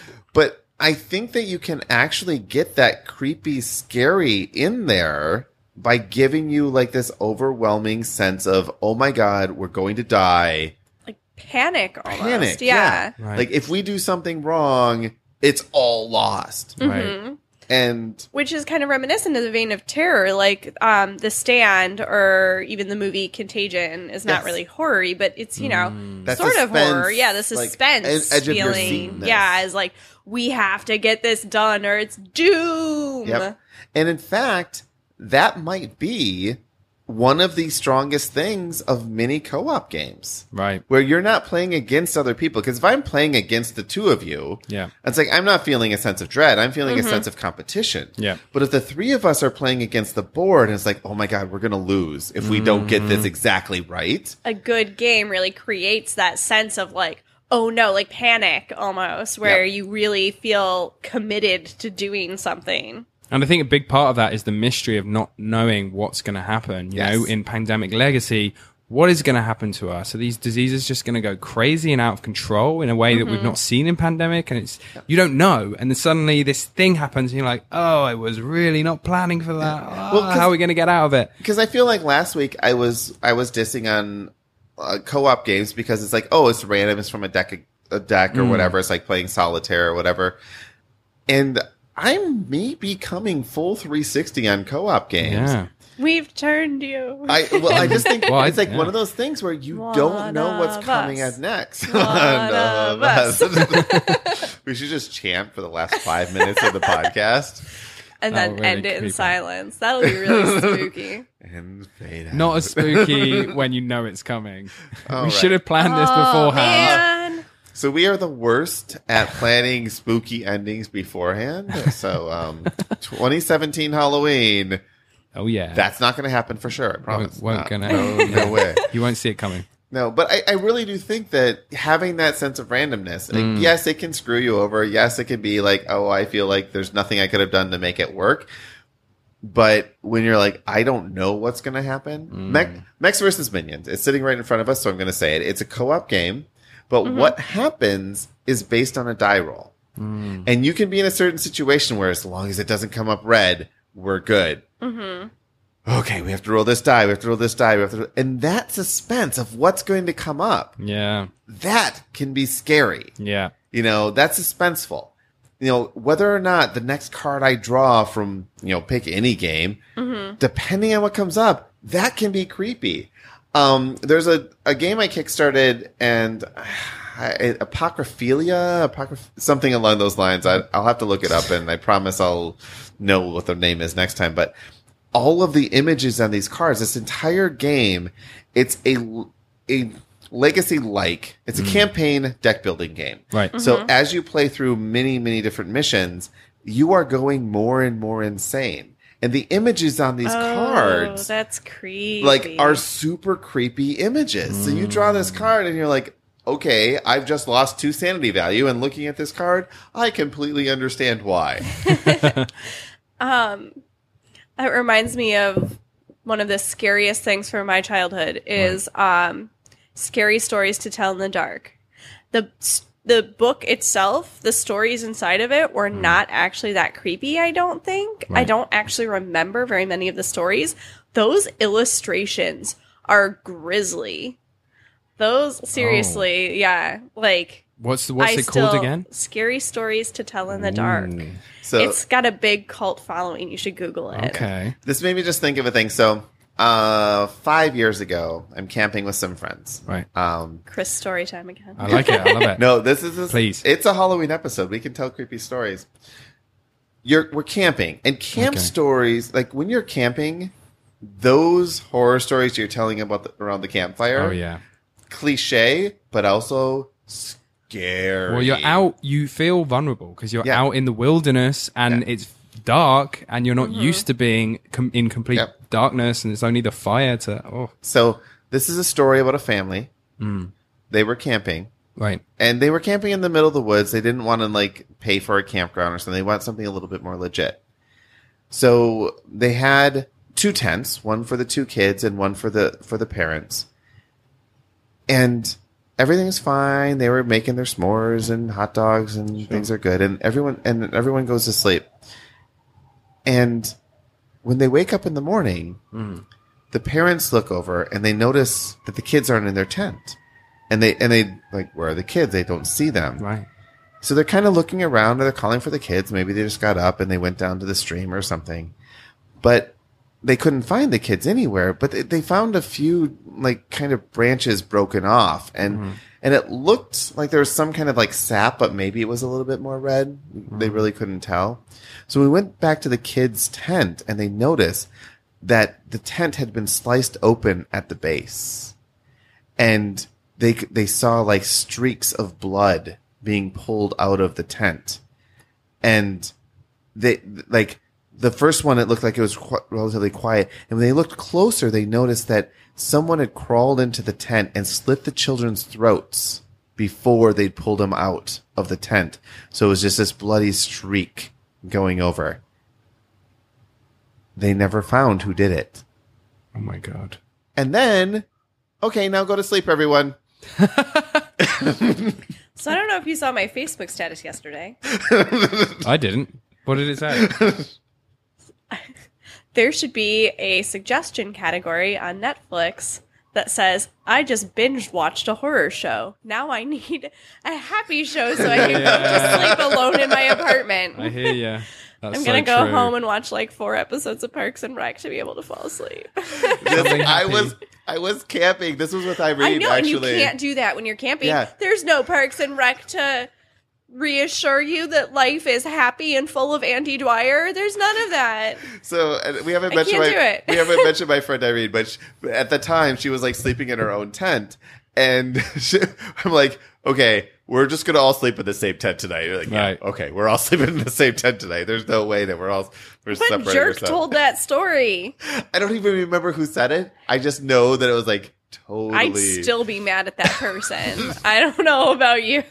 But I think that you can actually get that creepy, scary in there by giving you like this overwhelming sense of, oh my God, we're going to die. Like panic almost. Panic. Yeah. Right. Like if we do something wrong, it's all lost. Right. And Which is kind of reminiscent of the vein of terror, like um, The Stand or even the movie Contagion is not Yes. really horror-y, but it's, you know, that sort of suspense, horror. Yeah, the like, suspense ed- edge of your feeling. seatness. Yeah, is like, we have to get this done or it's doom. Yep. And in fact, that might be one of the strongest things of many co-op games. Right. Where you're not playing against other people. Because if I'm playing against the two of you, Yeah. it's like I'm not feeling a sense of dread. I'm feeling a sense of competition. Yeah. But if the three of us are playing against the board, and it's like, oh my God, we're going to lose if we don't get this exactly right. A good game really creates that sense of like, oh no, like panic almost, where Yep. you really feel committed to doing something. And I think a big part of that is the mystery of not knowing what's going to happen. You Yes. know, in Pandemic Legacy, what is going to happen to us? Are these diseases just going to go crazy and out of control in a way that we've not seen in Pandemic? And it's, you don't know. And then suddenly this thing happens and you're like, oh, I was really not planning for that. Oh, Well, 'cause- how are we going to get out of it? Because I feel like last week I was I was dissing on uh, co-op games because it's like, oh, it's random, it's from a deck a deck or whatever. It's like playing solitaire or whatever. And I'm maybe coming full three sixty on co-op games. Yeah. We've turned you. I well, I just think Well, I- it's like yeah. one of those things where you One don't know what's of coming us. as next. One of us. We should just chant for the last five minutes of the podcast and Oh, then really end it in creepy. silence. That'll be really spooky. and fade out. Not as spooky when you know it's coming. All we right. should have planned this Oh, beforehand. man. So we are the worst at planning spooky endings beforehand. So um, twenty seventeen Halloween, Oh yeah, That's not going to happen for sure. I promise. won't Not- gonna. no, no way. You won't see it coming. No, but I, I really do think that having that sense of randomness, like, Mm. yes, it can screw you over. Yes, it can be like, oh, I feel like there's nothing I could have done to make it work. But when you're like, I don't know what's going to happen. Mm. Mech, Mechs versus Minions. It's sitting right in front of us, so I'm going to say it. It's a co-op game, but what happens is based on a die roll. Mm. And you can be in a certain situation where as long as it doesn't come up red, we're good. Mm-hmm. Okay, we have to roll this die. We have to roll this die. We have to, and that suspense of what's going to come up, Yeah, that can be scary. yeah, You know, that's suspenseful. You know, whether or not the next card I draw from, you know, pick any game, depending on what comes up, that can be creepy. Um, there's a, a game I kickstarted and I, Apocryphelia, Apocryph- something along those lines. I, I'll have to look it up and I promise I'll know what the name is next time. But all of the images on these cards, this entire game, it's a, a legacy-like. It's a campaign deck building game. right. So as you play through many, many different missions, you are going more and more insane. And the images on these Oh, cards, that's creepy. like, are super creepy images. So you draw this card and you're like, okay, I've just lost two sanity value. And looking at this card, I completely understand why. Um, it reminds me of one of the scariest things from my childhood is um, scary stories to tell in the dark. The the book itself, the stories inside of it were not actually that creepy, I don't think. I Right. don't actually remember very many of the stories. Those illustrations are grisly. Those, seriously, yeah. Like, What's the, what's I it called still- again? Scary Stories to Tell in the Dark. Ooh, So It's got a big cult following. You should Google it. okay. this made me just think of a thing. So uh, five years ago, I'm camping with some friends. Right. Um, Chris, story time again. I like it. I love it. No, this is a, Please. It's a Halloween episode. We can tell creepy stories. You're we're camping, and camp Okay. stories, like when you're camping, those horror stories you're telling about the, around the campfire, Oh yeah. cliche, but also scary. Well, you're out. You feel vulnerable because you're Yeah. out in the wilderness and Yeah. it's dark, and you're not used to being com- in complete Yep. darkness, and it's only the fire to. Oh, So this is a story about a family. Mm. They were camping, right. and they were camping in the middle of the woods. They didn't want to like pay for a campground or something. They want something a little bit more legit. So they had two tents, one for the two kids and one for the for the parents. And everything's fine. They were making their s'mores and hot dogs and things are good. And everyone and everyone goes to sleep. And when they wake up in the morning, the parents look over and they notice that the kids aren't in their tent. And they and they like, where are the kids? They don't see them. Right. So they're kind of looking around and they're calling for the kids. Maybe they just got up and they went down to the stream or something. But they couldn't find the kids anywhere. But they, they found a few like kind of branches broken off. And and it looked like there was some kind of like sap, but maybe it was a little bit more red. They really couldn't tell. So we went back to the kids' tent and they noticed that the tent had been sliced open at the base. And they they saw like streaks of blood being pulled out of the tent. And they like the first one, it looked like it was qu- relatively quiet. And when they looked closer, they noticed that someone had crawled into the tent and slit the children's throats before they'd pulled them out of the tent. So it was just this bloody streak going over. They never found who did it. Oh my god. And then, okay, now go to sleep, everyone. So I don't know if you saw my Facebook status yesterday. I didn't. What did it say? There should be a suggestion category on Netflix that says, I just binge watched a horror show. Now I need a happy show so I can go to sleep alone in my apartment. I hear you. That's I'm going to so go true. home and watch like four episodes of Parks and Rec to be able to fall asleep. This- I happy. was I was camping. This was with Irene, I know, actually. and you can't do that when you're camping. Yeah. There's no Parks and Rec to reassure you that life is happy and full of Andy Dwyer. There's none of that. So uh, we haven't I mentioned can't my do it. we haven't mentioned my friend Irene, but she, at the time she was like sleeping in her own tent, And I'm like, okay, we're just going to all sleep in the same tent tonight. You're like, yeah, Right. okay, we're all sleeping in the same tent tonight. There's no way that we're all we're What separating jerk ourselves. told that story? I don't even remember who said it. I just know that it was like totally. I'd still be mad at that person. I don't know about you.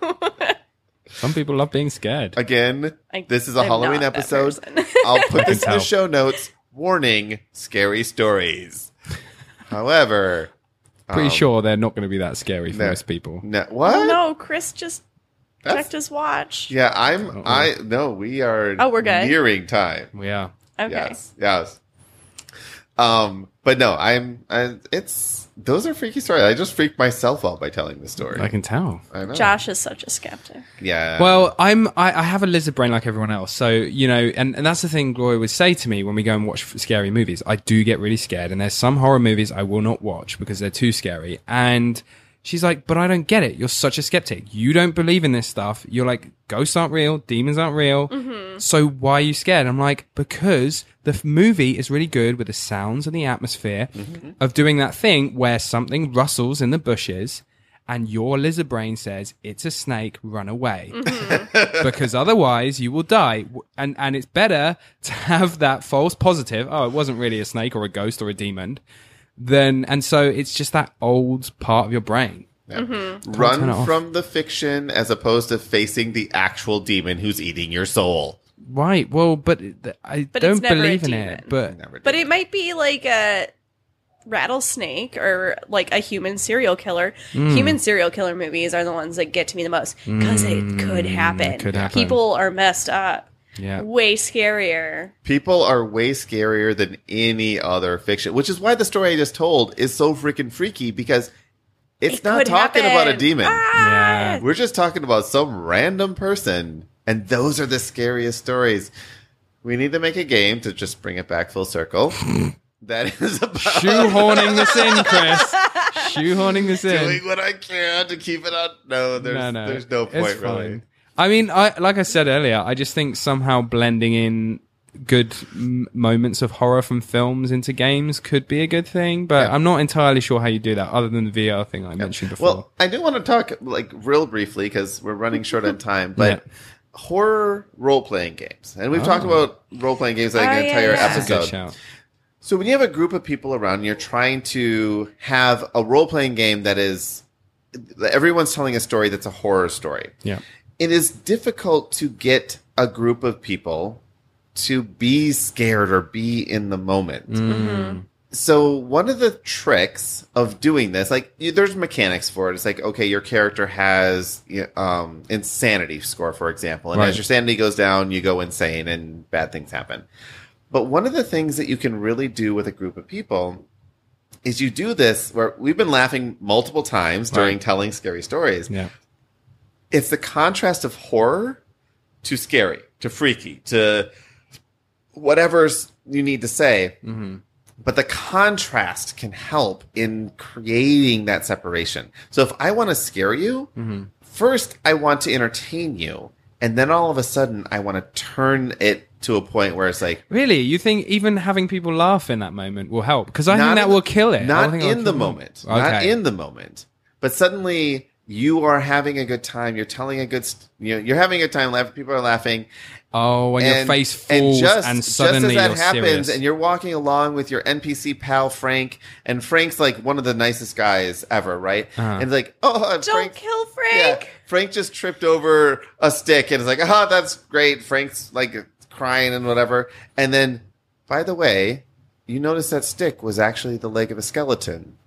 Some people love being scared. Again, I- this is a I'm Halloween not that episode. person. I'll put this in tell. the show notes. Warning, scary stories. However, Pretty um, sure they're not going to be that scary for no. most people. No, what? Oh no, Chris just That's- checked his watch. Yeah, I'm. I no, we are. Oh, we're good. Nearing time. We are. Okay. Yes, yes. Um, but no, I'm. I, it's those are freaky stories. I just freaked myself out by telling the story. I can tell. I know. Josh is such a skeptic. Yeah. Well, I'm I, I have a lizard brain like everyone else, so you know, and, and that's the thing Gloria would say to me when we go and watch f- scary movies. I do get really scared, and there's some horror movies I will not watch because they're too scary. And she's like, "But I don't get it. You're such a skeptic. You don't believe in this stuff. You're like, ghosts aren't real, demons aren't real. So why are you scared?" I'm like, because the f- movie is really good with the sounds and the atmosphere of doing that thing where something rustles in the bushes. And your lizard brain says, it's a snake, run away. Because otherwise you will die. W- And and it's better to have that false positive, oh, it wasn't really a snake or a ghost or a demon, than, and so it's just that old part of your brain. Yeah. turn it Run off. from the fiction as opposed to facing the actual demon who's eating your soul. Right, well, but it- I But it's don't never a believe in demon. it. But Never But did. it might be like a rattlesnake or like a human serial killer. Hmm. Human serial killer movies are the ones that get to me the most because it could happen. could happen. People are messed up. yeah. Way scarier. People are way scarier than any other fiction, which is why the story I just told is so freaking freaky because it's It not could talking happen. about a demon. Ah! Yeah. We're just talking about some random person, and those are the scariest stories. We need to make a game to just bring it back full circle. That is about Shoehorning this in, Chris. Shoehorning this in. doing what I can to keep it on. No, there's no, no. there's no It's point really. fine. I mean, I like I said earlier, I just think somehow blending in good m- moments of horror from films into games could be a good thing, but Yeah. I'm not entirely sure how you do that, other than the V R thing I mentioned before. Well, I do want to talk like real briefly because we're running short on time, but horror role playing games, and we've talked Oh. about role playing games like Oh, an yeah, entire yeah. That's a good episode. shout. So when you have a group of people around, and you're trying to have a role playing game that is everyone's telling a story that's a horror story. Yeah. It is difficult to get a group of people to be scared or be in the moment. Mm. So one of the tricks of doing this, like you, there's mechanics for it. It's like, okay, your character has um, insanity score, for example. And Right. as your sanity goes down, you go insane and bad things happen. But one of the things that you can really do with a group of people is you do this where we've been laughing multiple times during Right. telling scary stories. Yeah. It's the contrast of horror to scary, to freaky, to whatever's you need to say. Mm-hmm. But the contrast can help in creating that separation. So if I want to scare you, Mm-hmm. first I want to entertain you. And then all of a sudden I want to turn it to a point where it's like, Really? You think even having people laugh in that moment will help? Because I Not think that in will the- kill it. I Not think it'll in the kill it. moment. Not Okay. in the moment. But suddenly you are having a good time. You're telling a good, st- you know, you're having a good time. Laughing. People are laughing. Oh, when your And- face falls and, just, suddenly just as that you're happens, serious. and you're walking along with your N P C pal Frank, and Frank's like one of the nicest guys ever, right? Uh-huh. And it's like, oh, Don't Frank, kill yeah, Frank. Frank just tripped over a stick, and it's like, oh, that's great. Frank's like crying and whatever, and then, by the way, you notice that stick was actually the leg of a skeleton,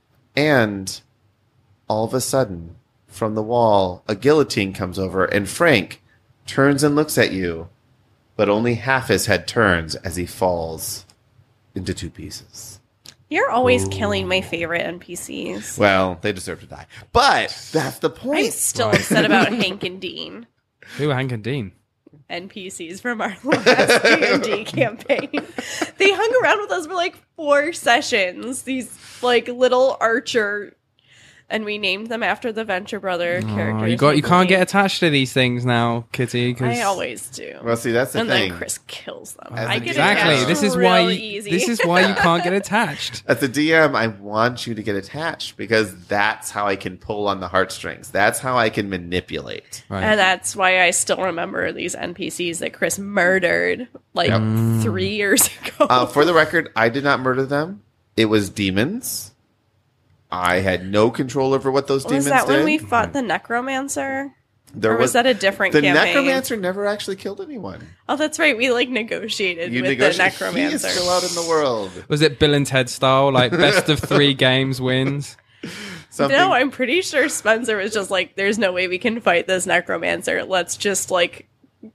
and all of a sudden, from the wall, a guillotine comes over, and Frank turns and looks at you, but only half his head turns as he falls into two pieces. You're always killing my favorite N P Cs. Well, they deserve to die. But that's the I'm point. still Right. upset about Hank and Dean. Who are Hank and Dean? N P Cs from our last D and D campaign. They hung around with us for like four sessions. These like little archer and we named them after the Venture Brother Oh, characters. you got. You can't movie. get attached to these things now, Kitty. 'cause- I always do. Well, see, that's the and thing. then Chris kills them. As I a get Exactly. attached This is why. real You, easy. this is why you can't get attached. As a D M, I want you to get attached because that's how I can pull on the heartstrings. That's how I can manipulate. Right. And that's why I still remember these N P Cs that Chris murdered like three years ago. Uh, for the record, I did not murder them. It was demons. I had no control over what those was demons that did. when we fought the Necromancer? There or was that a different the campaign? Necromancer never actually killed anyone. Oh, that's right. We like negotiated You with negotiate- the He is Necromancer. still out in the world. Was it Bill and Ted style, like best of three games wins? Something. No, I'm pretty sure Spencer was just like, "There's no way we can fight this Necromancer. Let's just like."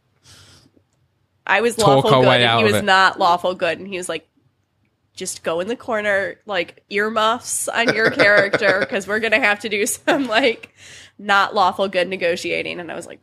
I was Talk lawful our good, way and out he of was it. not lawful good, and he was like, "Just go in the corner, like earmuffs on your character, because we're gonna have to do some like not lawful good negotiating." And I was like,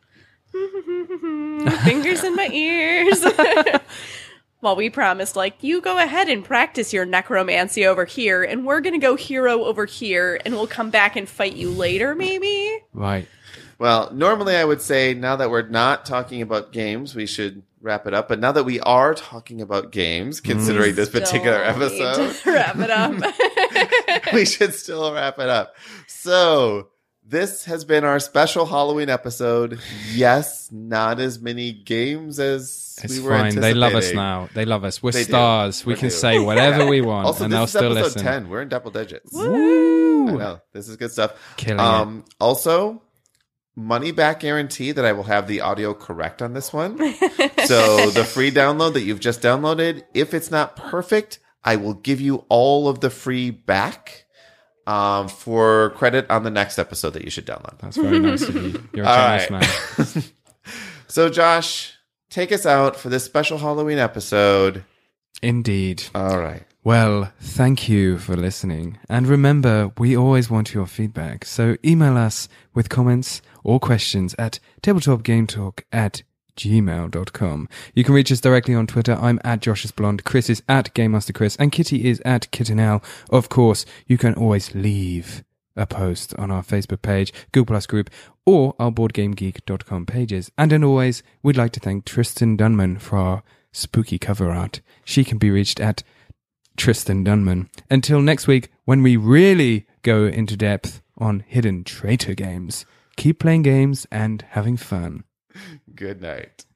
fingers in my ears. Well, we promised, like, you go ahead and practice your necromancy over here, and we're gonna go hero over here, and we'll come back and fight you later, maybe? Right. Well, normally I would say now that we're not talking about games, we should wrap it up. But now that we are talking about games, considering this particular Still need episode, to wrap it up. we should still wrap it up. So this has been our special Halloween episode. Yes, not as many games as It's we were fine. anticipating. They love us now. They love us. We're They do. stars. We They can do. say whatever we want, Also, and they'll this is still episode listen. ten. We're in double digits. I Woo! know. This is good stuff. Killing Um, also, money back guarantee that I will have the audio correct on this one. So the free download that you've just downloaded, if it's not perfect, I will give you all of the free back um, for credit on the next episode that you should download. That's very nice of you. You're a All generous right. man. So Josh, take us out for this special Halloween episode. Indeed. All right. Well, thank you for listening. And remember, we always want your feedback. So email us with comments or questions at tabletopgametalk at gmail dot com. You can reach us directly on Twitter. I'm at JoshIsBlonde. Chris is at GameMasterChris. And Kitty is at Kittenell. Of course, you can always leave a post on our Facebook page, Google Plus group, or our boardgamegeek dot com pages. And as always, we'd like to thank Tristan Dunman for our spooky cover art. She can be reached at Tristan Dunman. Until next week, when we really go into depth on hidden traitor games. Keep playing games and having fun. Good night.